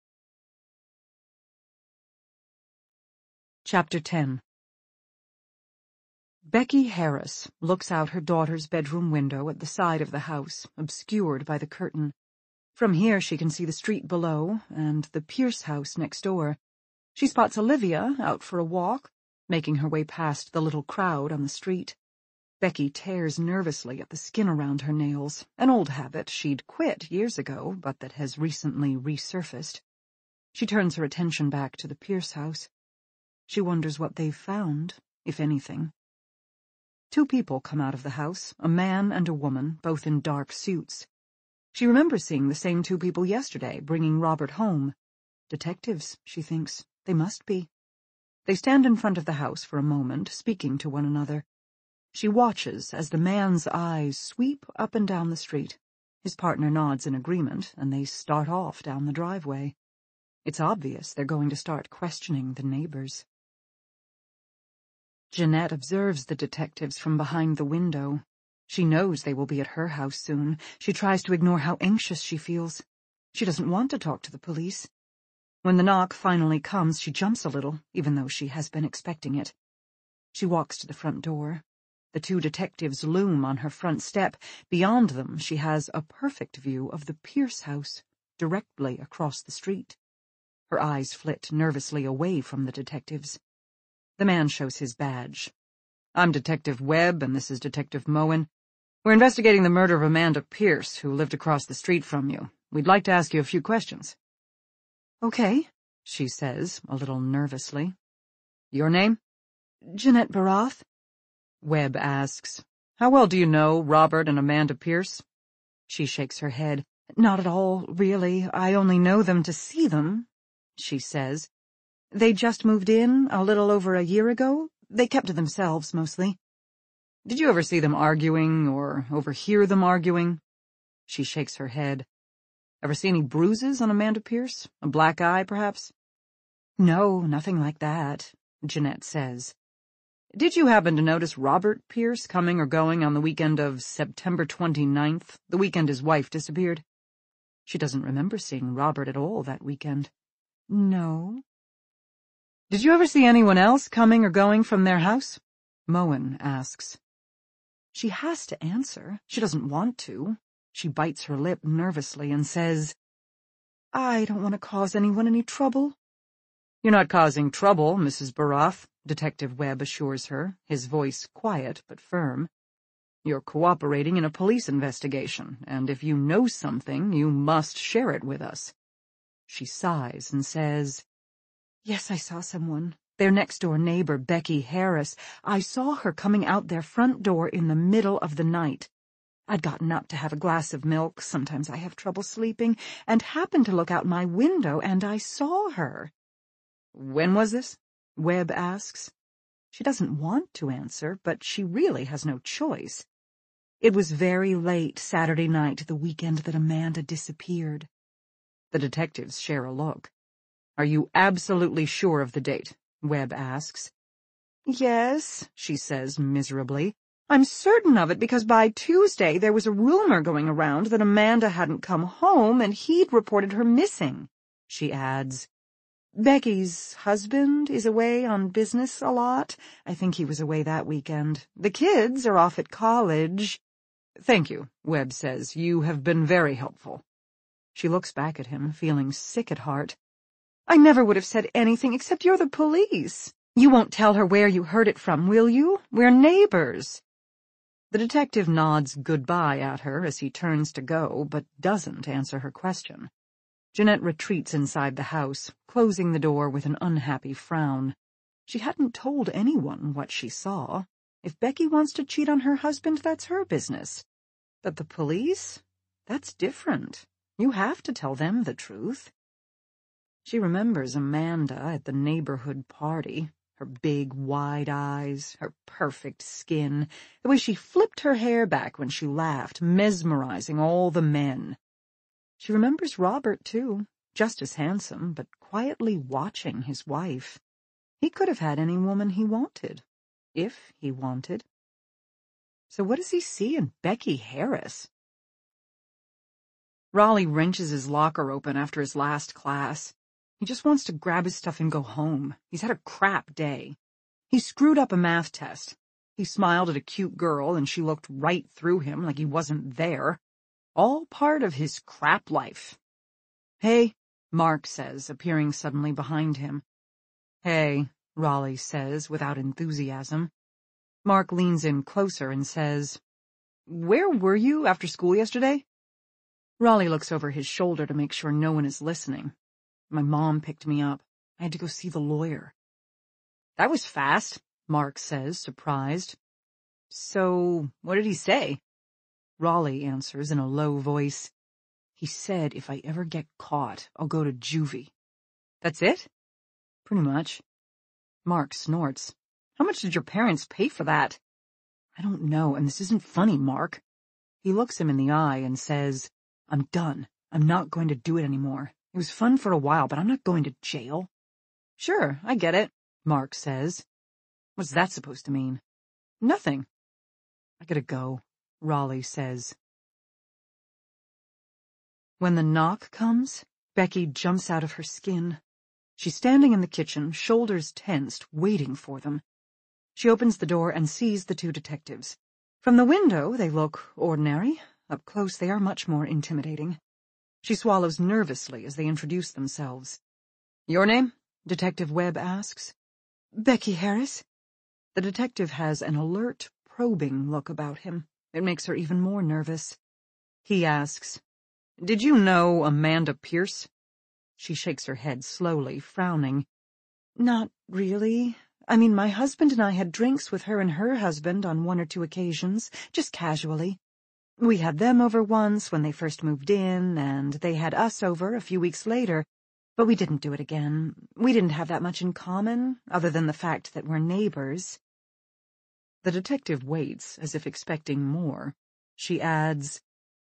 Chapter 10. Becky Harris looks out her daughter's bedroom window at the side of the house, obscured by the curtain. From here she can see the street below and the Pierce house next door. She spots Olivia out for a walk, making her way past the little crowd on the street. Becky tears nervously at the skin around her nails, an old habit she'd quit years ago, but that has recently resurfaced. She turns her attention back to the Pierce house. She wonders what they've found, if anything. 2 people come out of the house, a man and a woman, both in dark suits. She remembers seeing the same 2 people yesterday, bringing Robert home. Detectives, she thinks. They must be. They stand in front of the house for a moment, speaking to one another. She watches as the man's eyes sweep up and down the street. His partner nods in agreement, and they start off down the driveway. It's obvious they're going to start questioning the neighbors. Jeanette observes the detectives from behind the window. She knows they will be at her house soon. She tries to ignore how anxious she feels. She doesn't want to talk to the police. When the knock finally comes, she jumps a little, even though she has been expecting it. She walks to the front door. The 2 detectives loom on her front step. Beyond them, she has a perfect view of the Pierce house, directly across the street. Her eyes flit nervously away from the detectives. The man shows his badge. "I'm Detective Webb, and this is Detective Moen. We're investigating the murder of Amanda Pierce, who lived across the street from you. We'd like to ask you a few questions." Okay, she says, a little nervously. "Your name?" Jeanette Barath. Webb asks, "How well do you know Robert and Amanda Pierce?" She shakes her head. Not at all, really. I only know them to see them, she says. They just moved in a little over a year ago. They kept to themselves, mostly. "Did you ever see them arguing or overhear them arguing?" She shakes her head. "Ever see any bruises on Amanda Pierce? A black eye, perhaps?" No, nothing like that, Jeanette says. "Did you happen to notice Robert Pierce coming or going on the weekend of September 29th, the weekend his wife disappeared?" She doesn't remember seeing Robert at all that weekend. No. "Did you ever see anyone else coming or going from their house?" Moen asks. She has to answer. She doesn't want to. She bites her lip nervously and says, "I don't want to cause anyone any trouble." "You're not causing trouble, Mrs. Barath," Detective Webb assures her, his voice quiet but firm. "You're cooperating in a police investigation, and if you know something, you must share it with us." She sighs and says, "Yes, I saw someone. Their next-door neighbor, Becky Harris. I saw her coming out their front door in the middle of the night. I'd gotten up to have a glass of milk, sometimes I have trouble sleeping, and happened to look out my window, and I saw her." "When was this?" Webb asks. She doesn't want to answer, but she really has no choice. It was very late Saturday night, the weekend that Amanda disappeared. The detectives share a look. "Are you absolutely sure of the date?" Webb asks. "Yes," she says miserably. "I'm certain of it because by Tuesday there was a rumor going around that Amanda hadn't come home and he'd reported her missing," she adds. "Becky's husband is away on business a lot. I think he was away that weekend. The kids are off at college." "Thank you," Webb says. "You have been very helpful." She looks back at him, feeling sick at heart. "I never would have said anything except you're the police. You won't tell her where you heard it from, will you? We're neighbors." The detective nods goodbye at her as he turns to go, but doesn't answer her question. Jeanette retreats inside the house, closing the door with an unhappy frown. She hadn't told anyone what she saw. If Becky wants to cheat on her husband, that's her business. But the police? That's different. You have to tell them the truth. She remembers Amanda at the neighborhood party, her big, wide eyes, her perfect skin, the way she flipped her hair back when she laughed, mesmerizing all the men. She remembers Robert, too, just as handsome, but quietly watching his wife. He could have had any woman he wanted, if he wanted. So what does he see in Becky Harris? Raleigh wrenches his locker open after his last class. He just wants to grab his stuff and go home. He's had a crap day. He screwed up a math test. He smiled at a cute girl, and she looked right through him like he wasn't there. All part of his crap life. "Hey," Mark says, appearing suddenly behind him. "Hey," Raleigh says without enthusiasm. Mark leans in closer and says, "Where were you after school yesterday?" Raleigh looks over his shoulder to make sure no one is listening. "My mom picked me up. I had to go see the lawyer." "That was fast," Mark says, surprised. "So, what did he say?" Raleigh answers in a low voice. "He said if I ever get caught, I'll go to juvie." "That's it?" "Pretty much." Mark snorts. "How much did your parents pay for that?" "I don't know, and this isn't funny, Mark." He looks him in the eye and says, "I'm done. I'm not going to do it anymore. It was fun for a while, but I'm not going to jail." "Sure, I get it," Mark says. "What's that supposed to mean?" "Nothing." "I gotta go," Raleigh says. When the knock comes, Becky jumps out of her skin. She's standing in the kitchen, shoulders tensed, waiting for them. She opens the door and sees the two detectives. From the window, they look ordinary. Up close, they are much more intimidating. She swallows nervously as they introduce themselves. "Your name?" Detective Webb asks. "Becky Harris." The detective has an alert, probing look about him. It makes her even more nervous. He asks, "Did you know Amanda Pierce?" She shakes her head slowly, frowning. "Not really. I mean, my husband and I had drinks with her and her husband on 1 or 2 occasions, just casually. We had them over once when they first moved in, and they had us over a few weeks later, but we didn't do it again. We didn't have that much in common, other than the fact that we're neighbors." The detective waits, as if expecting more. She adds,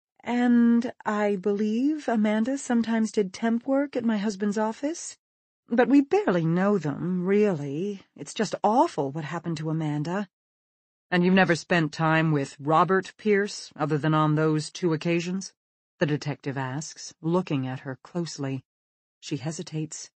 "And I believe Amanda sometimes did temp work at my husband's office. But we barely know them, really. It's just awful what happened to Amanda." "And you've never spent time with Robert Pierce, other than on those 2 occasions?" the detective asks, looking at her closely. She hesitates.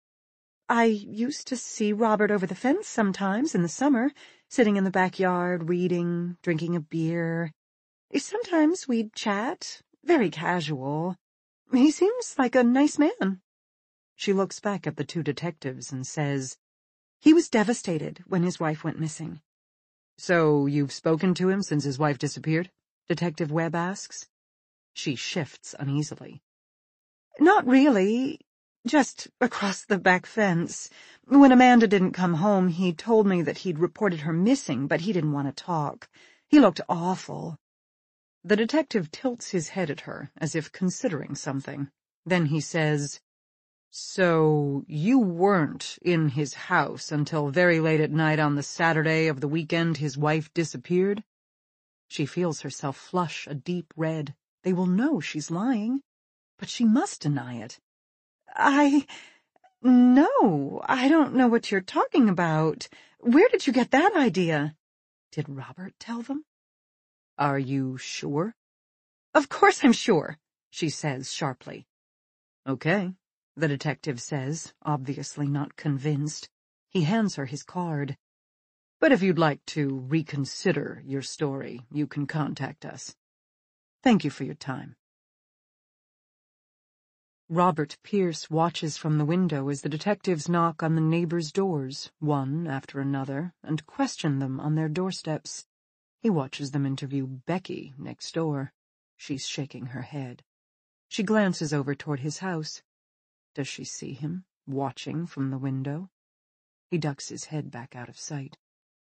"I used to see Robert over the fence sometimes in the summer, sitting in the backyard, reading, drinking a beer. Sometimes we'd chat, very casual. He seems like a nice man." She looks back at the 2 detectives and says, "He was devastated when his wife went missing." "So you've spoken to him since his wife disappeared?" Detective Webb asks. She shifts uneasily. "Not really. Just across the back fence. When Amanda didn't come home, he told me that he'd reported her missing, but he didn't want to talk. He looked awful." The detective tilts his head at her, as if considering something. Then he says, "So you weren't in his house until very late at night on the Saturday of the weekend his wife disappeared?" She feels herself flush a deep red. They will know she's lying. But she must deny it. No, I don't know what you're talking about. Where did you get that idea?" "Did Robert tell them?" "Are you sure?" "Of course I'm sure," she says sharply. "Okay," the detective says, obviously not convinced. He hands her his card. "But if you'd like to reconsider your story, you can contact us. Thank you for your time." Robert Pierce watches from the window as the detectives knock on the neighbors' doors, one after another, and question them on their doorsteps. He watches them interview Becky next door. She's shaking her head. She glances over toward his house. Does she see him, watching from the window? He ducks his head back out of sight.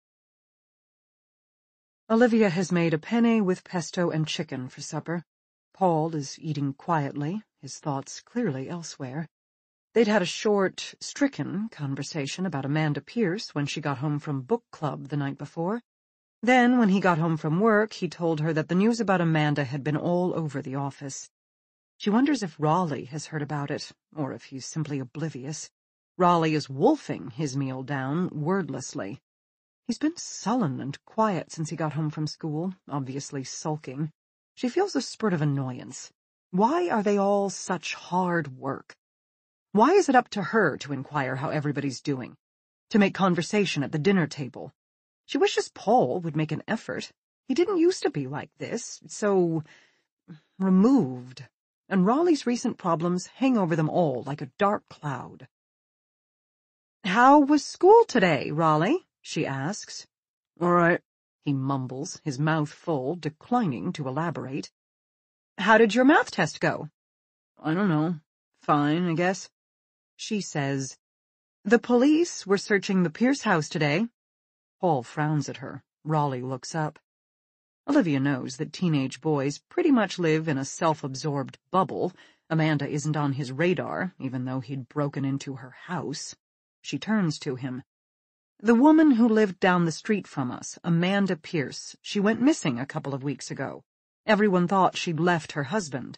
Olivia has made a penne with pesto and chicken for supper. Paul is eating quietly, his thoughts clearly elsewhere. They'd had a short, stricken conversation about Amanda Pierce when she got home from book club the night before. Then, when he got home from work, he told her that the news about Amanda had been all over the office. She wonders if Raleigh has heard about it, or if he's simply oblivious. Raleigh is wolfing his meal down wordlessly. He's been sullen and quiet since he got home from school, obviously sulking. She feels a spurt of annoyance. Why are they all such hard work? Why is it up to her to inquire how everybody's doing, to make conversation at the dinner table? She wishes Paul would make an effort. He didn't used to be like this, so removed, and Raleigh's recent problems hang over them all like a dark cloud. "How was school today, Raleigh?" she asks. "All right," he mumbles, his mouth full, declining to elaborate. "How did your math test go?" "I don't know. Fine, I guess." She says, "The police were searching the Pierce house today." Paul frowns at her. Raleigh looks up. Olivia knows that teenage boys pretty much live in a self-absorbed bubble. Amanda isn't on his radar, even though he'd broken into her house. She turns to him. "The woman who lived down the street from us, Amanda Pierce, she went missing a couple of weeks ago. Everyone thought she'd left her husband."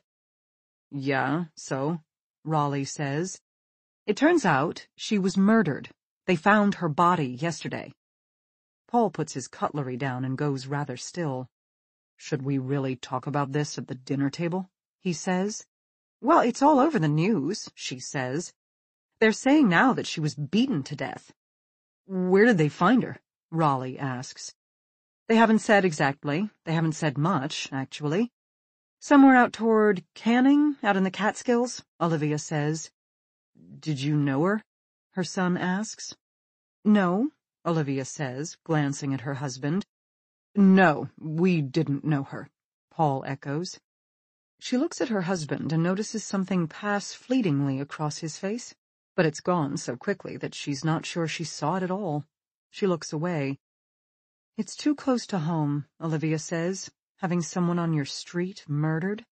"Yeah, so?" Raleigh says. "It turns out she was murdered. They found her body yesterday." Paul puts his cutlery down and goes rather still. "Should we really talk about this at the dinner table?" he says. "Well, it's all over the news," she says. "They're saying now that she was beaten to death." "Where did they find her?" Raleigh asks. "They haven't said exactly. They haven't said much, actually. Somewhere out toward Canning, out in the Catskills," Olivia says. "Did you know her?" her son asks. "No," Olivia says, glancing at her husband. "No, we didn't know her," Paul echoes. She looks at her husband and notices something pass fleetingly across his face, but it's gone so quickly that she's not sure she saw it at all. She looks away. "It's too close to home," Olivia says, "having someone on your street murdered."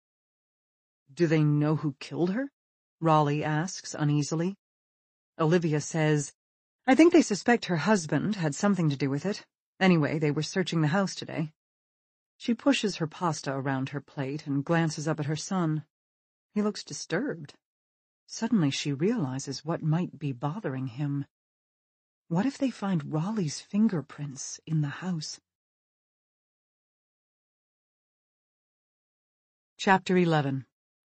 "Do they know who killed her?" Raleigh asks uneasily. Olivia says, "I think they suspect her husband had something to do with it. Anyway, they were searching the house today." She pushes her pasta around her plate and glances up at her son. He looks disturbed. Suddenly she realizes what might be bothering him. What if they find Raleigh's fingerprints in the house? Chapter 11.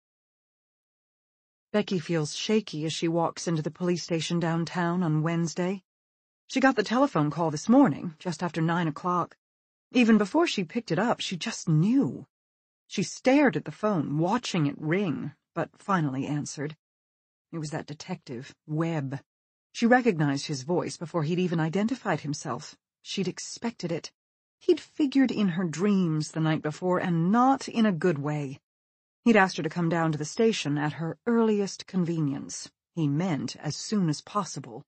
Becky feels shaky as she walks into the police station downtown on Wednesday. She got the telephone call this morning, just after 9 o'clock. Even before she picked it up, she just knew. She stared at the phone, watching it ring, but finally answered. It was that detective, Webb. She recognized his voice before he'd even identified himself. She'd expected it. He'd figured in her dreams the night before, and not in a good way. He'd asked her to come down to the station at her earliest convenience. He meant as soon as possible.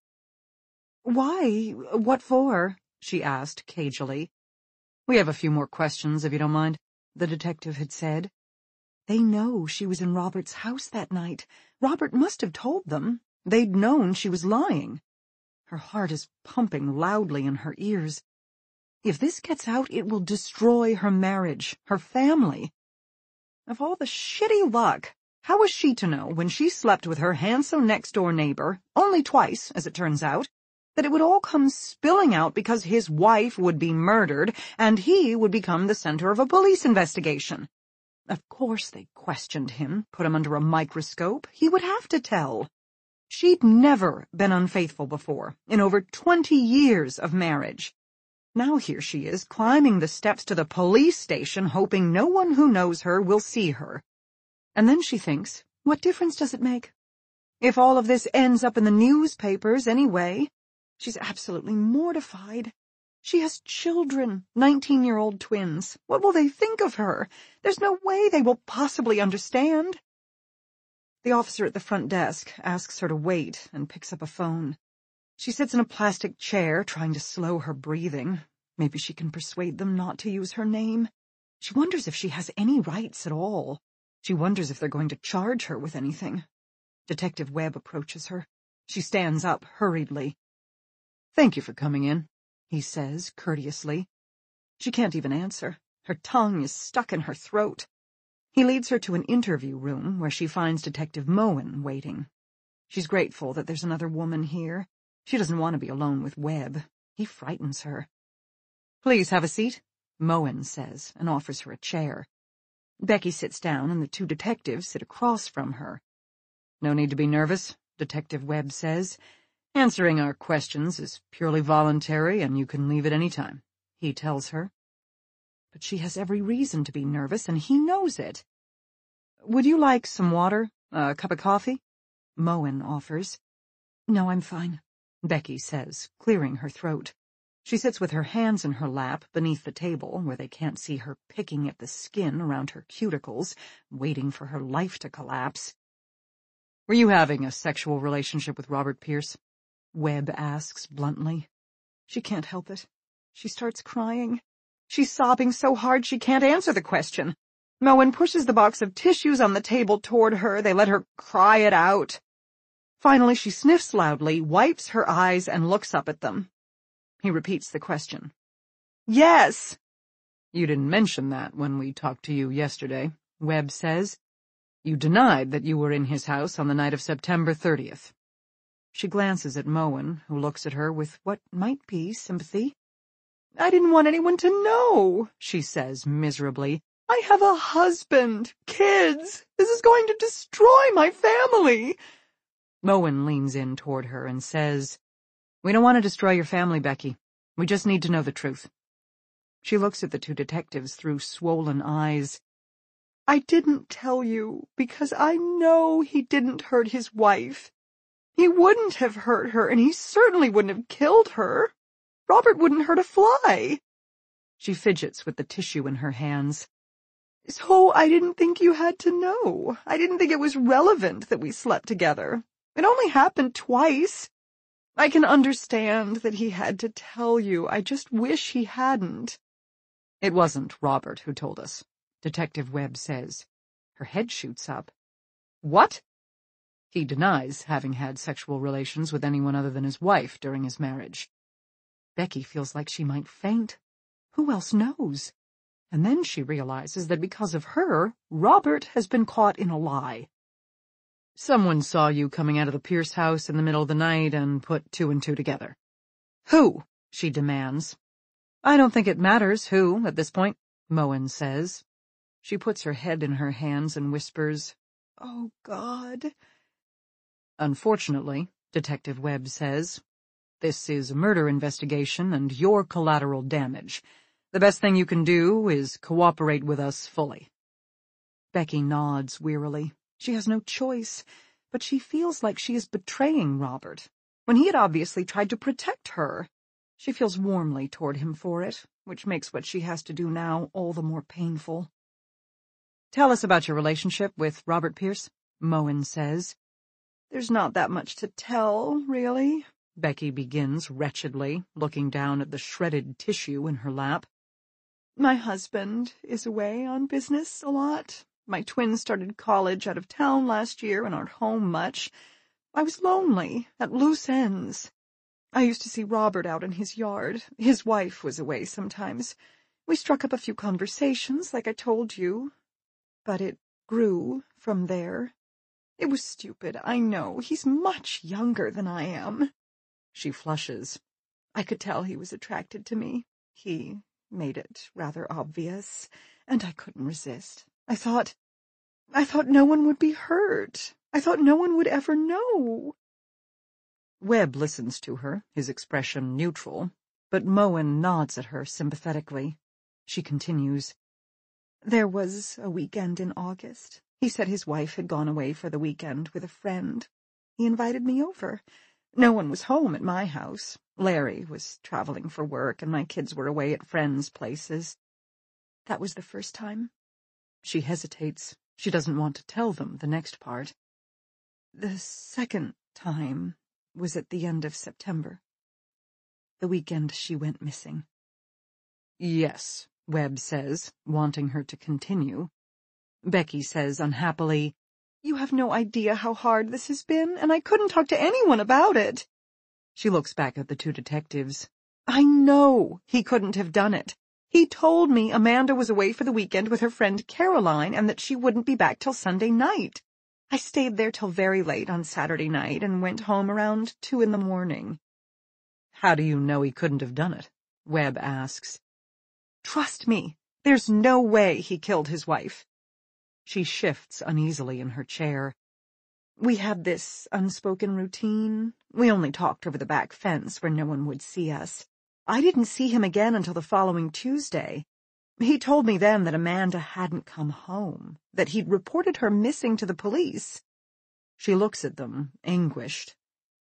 "Why? What for?" she asked cagily. "We have a few more questions, if you don't mind," the detective had said. They know she was in Robert's house that night. Robert must have told them. They'd known she was lying. Her heart is pumping loudly in her ears. If this gets out, it will destroy her marriage, her family. Of all the shitty luck, how was she to know, when she slept with her handsome next-door neighbor, only twice, as it turns out, that it would all come spilling out because his wife would be murdered and he would become the center of a police investigation? Of course they questioned him, put him under a microscope. He would have to tell. She'd never been unfaithful before, in over 20 years of marriage. Now here she is, climbing the steps to the police station, hoping no one who knows her will see her. And then she thinks, what difference does it make? If all of this ends up in the newspapers anyway, she's absolutely mortified. She has children, 19-year-old twins. What will they think of her? There's no way they will possibly understand. The officer at the front desk asks her to wait and picks up a phone. She sits in a plastic chair, trying to slow her breathing. Maybe she can persuade them not to use her name. She wonders if she has any rights at all. She wonders if they're going to charge her with anything. Detective Webb approaches her. She stands up hurriedly. "Thank you for coming in," he says courteously. She can't even answer. Her tongue is stuck in her throat. He leads her to an interview room where she finds Detective Moen waiting. She's grateful that there's another woman here. She doesn't want to be alone with Webb. He frightens her. "Please have a seat," Moen says, and offers her a chair. Becky sits down, and the two detectives sit across from her. "No need to be nervous," Detective Webb says. "Answering our questions is purely voluntary, and you can leave at any time," he tells her. But she has every reason to be nervous, and he knows it. "Would you like some water? A cup of coffee?" Moen offers. "No, I'm fine." Becky says, clearing her throat. She sits with her hands in her lap beneath the table, where they can't see her picking at the skin around her cuticles, waiting for her life to collapse. "Were you having a sexual relationship with Robert Pierce?" Webb asks bluntly. She can't help it. She starts crying. She's sobbing so hard she can't answer the question. Moen pushes the box of tissues on the table toward her. They let her cry it out. Finally, she sniffs loudly, wipes her eyes, and looks up at them. He repeats the question. "Yes." "You didn't mention that when we talked to you yesterday," Webb says. "You denied that you were in his house on the night of September 30th. She glances at Moen, who looks at her with what might be sympathy. "I didn't want anyone to know," she says miserably. "I have a husband, kids. This is going to destroy my family." Moen leans in toward her and says, "We don't want to destroy your family, Becky. We just need to know the truth." She looks at the two detectives through swollen eyes. "I didn't tell you because I know he didn't hurt his wife. He wouldn't have hurt her, and he certainly wouldn't have killed her. Robert wouldn't hurt a fly." She fidgets with the tissue in her hands. "So I didn't think you had to know. I didn't think it was relevant that we slept together. It only happened twice. I can understand that he had to tell you. I just wish he hadn't." "It wasn't Robert who told us," Detective Webb says. Her head shoots up. "What?" "He denies having had sexual relations with anyone other than his wife during his marriage." Becky feels like she might faint. Who else knows? And then she realizes that because of her, Robert has been caught in a lie. "Someone saw you coming out of the Pierce house in the middle of the night and put two and two together." "Who?" she demands. "I don't think it matters who at this point," Moen says. She puts her head in her hands and whispers, "Oh, God." "Unfortunately," Detective Webb says, "this is a murder investigation and you're collateral damage. The best thing you can do is cooperate with us fully." Becky nods wearily. She has no choice, but she feels like she is betraying Robert, when he had obviously tried to protect her. She feels warmly toward him for it, which makes what she has to do now all the more painful. "Tell us about your relationship with Robert Pierce," Moen says. "There's not that much to tell, really," Becky begins wretchedly, looking down at the shredded tissue in her lap. "My husband is away on business a lot. My twins started college out of town last year and aren't home much. I was lonely, at loose ends. I used to see Robert out in his yard. His wife was away sometimes. We struck up a few conversations, like I told you. But it grew from there. It was stupid, I know. He's much younger than I am." She flushes. "I could tell he was attracted to me. He made it rather obvious, and I couldn't resist. I thought no one would be hurt. I thought no one would ever know." Webb listens to her, his expression neutral, but Moen nods at her sympathetically. She continues, "There was a weekend in August. He said his wife had gone away for the weekend with a friend. He invited me over. No one was home at my house. Larry was traveling for work, and my kids were away at friends' places. That was the first time." She hesitates. She doesn't want to tell them the next part. "The second time was at the end of September. The weekend she went missing." "Yes," Webb says, wanting her to continue. Becky says unhappily, "You have no idea how hard this has been, and I couldn't talk to anyone about it." She looks back at the two detectives. "I know he couldn't have done it. He told me Amanda was away for the weekend with her friend Caroline and that she wouldn't be back till Sunday night. I stayed there till very late on Saturday night and went home around 2 a.m. "How do you know he couldn't have done it?" Webb asks. "Trust me, there's no way he killed his wife." She shifts uneasily in her chair. "We had this unspoken routine. We only talked over the back fence where no one would see us. I didn't see him again until the following Tuesday. He told me then that Amanda hadn't come home, that he'd reported her missing to the police." She looks at them, anguished.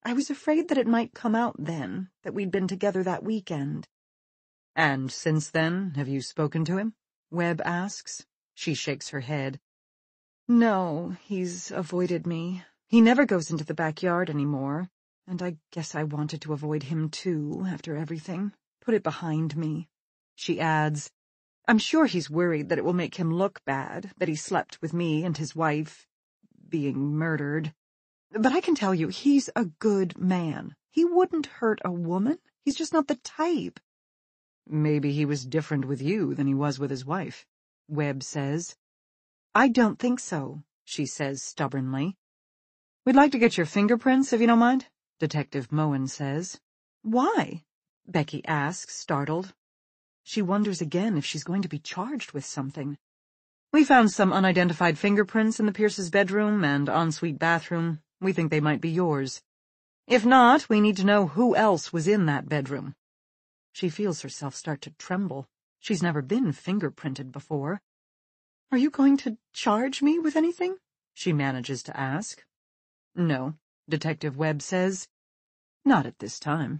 I was afraid that it might come out then, that we'd been together that weekend. And since then, have you spoken to him? Webb asks. She shakes her head. No, he's avoided me. He never goes into the backyard anymore, and I guess I wanted to avoid him too, after everything. Put it behind me. She adds, I'm sure he's worried that it will make him look bad, that he slept with me and his wife being murdered. But I can tell you, he's a good man. He wouldn't hurt a woman. He's just not the type. Maybe he was different with you than he was with his wife, Webb says. I don't think so, she says stubbornly. We'd like to get your fingerprints, if you don't mind, Detective Moen says. Why? Becky asks, startled. She wonders again if she's going to be charged with something. We found some unidentified fingerprints in the Pierce's bedroom and ensuite bathroom. We think they might be yours. If not, we need to know who else was in that bedroom. She feels herself start to tremble. She's never been fingerprinted before. Are you going to charge me with anything? She manages to ask. No, Detective Webb says. Not at this time.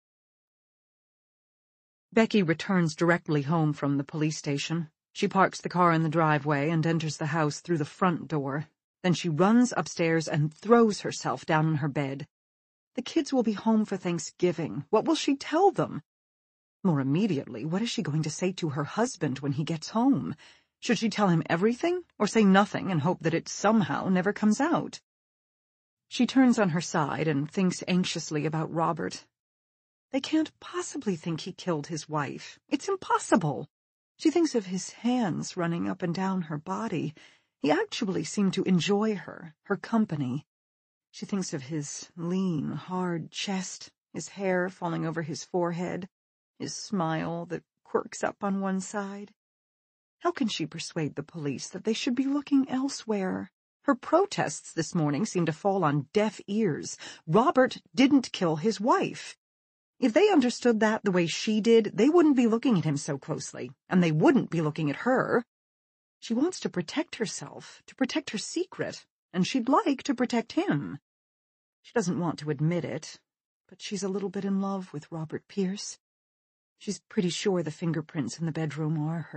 Becky returns directly home from the police station. She parks the car in the driveway and enters the house through the front door. Then she runs upstairs and throws herself down in her bed. The kids will be home for Thanksgiving. What will she tell them? More immediately, what is she going to say to her husband when he gets home? Should she tell him everything, or say nothing and hope that it somehow never comes out? She turns on her side and thinks anxiously about Robert. They can't possibly think he killed his wife. It's impossible. She thinks of his hands running up and down her body. He actually seemed to enjoy her company. She thinks of his lean, hard chest, his hair falling over his forehead, his smile that quirks up on one side. How can she persuade the police that they should be looking elsewhere? Her protests this morning seem to fall on deaf ears. Robert didn't kill his wife. If they understood that the way she did, they wouldn't be looking at him so closely, and they wouldn't be looking at her. She wants to protect herself, to protect her secret, and she'd like to protect him. She doesn't want to admit it, but she's a little bit in love with Robert Pierce. She's pretty sure the fingerprints in the bedroom are hers.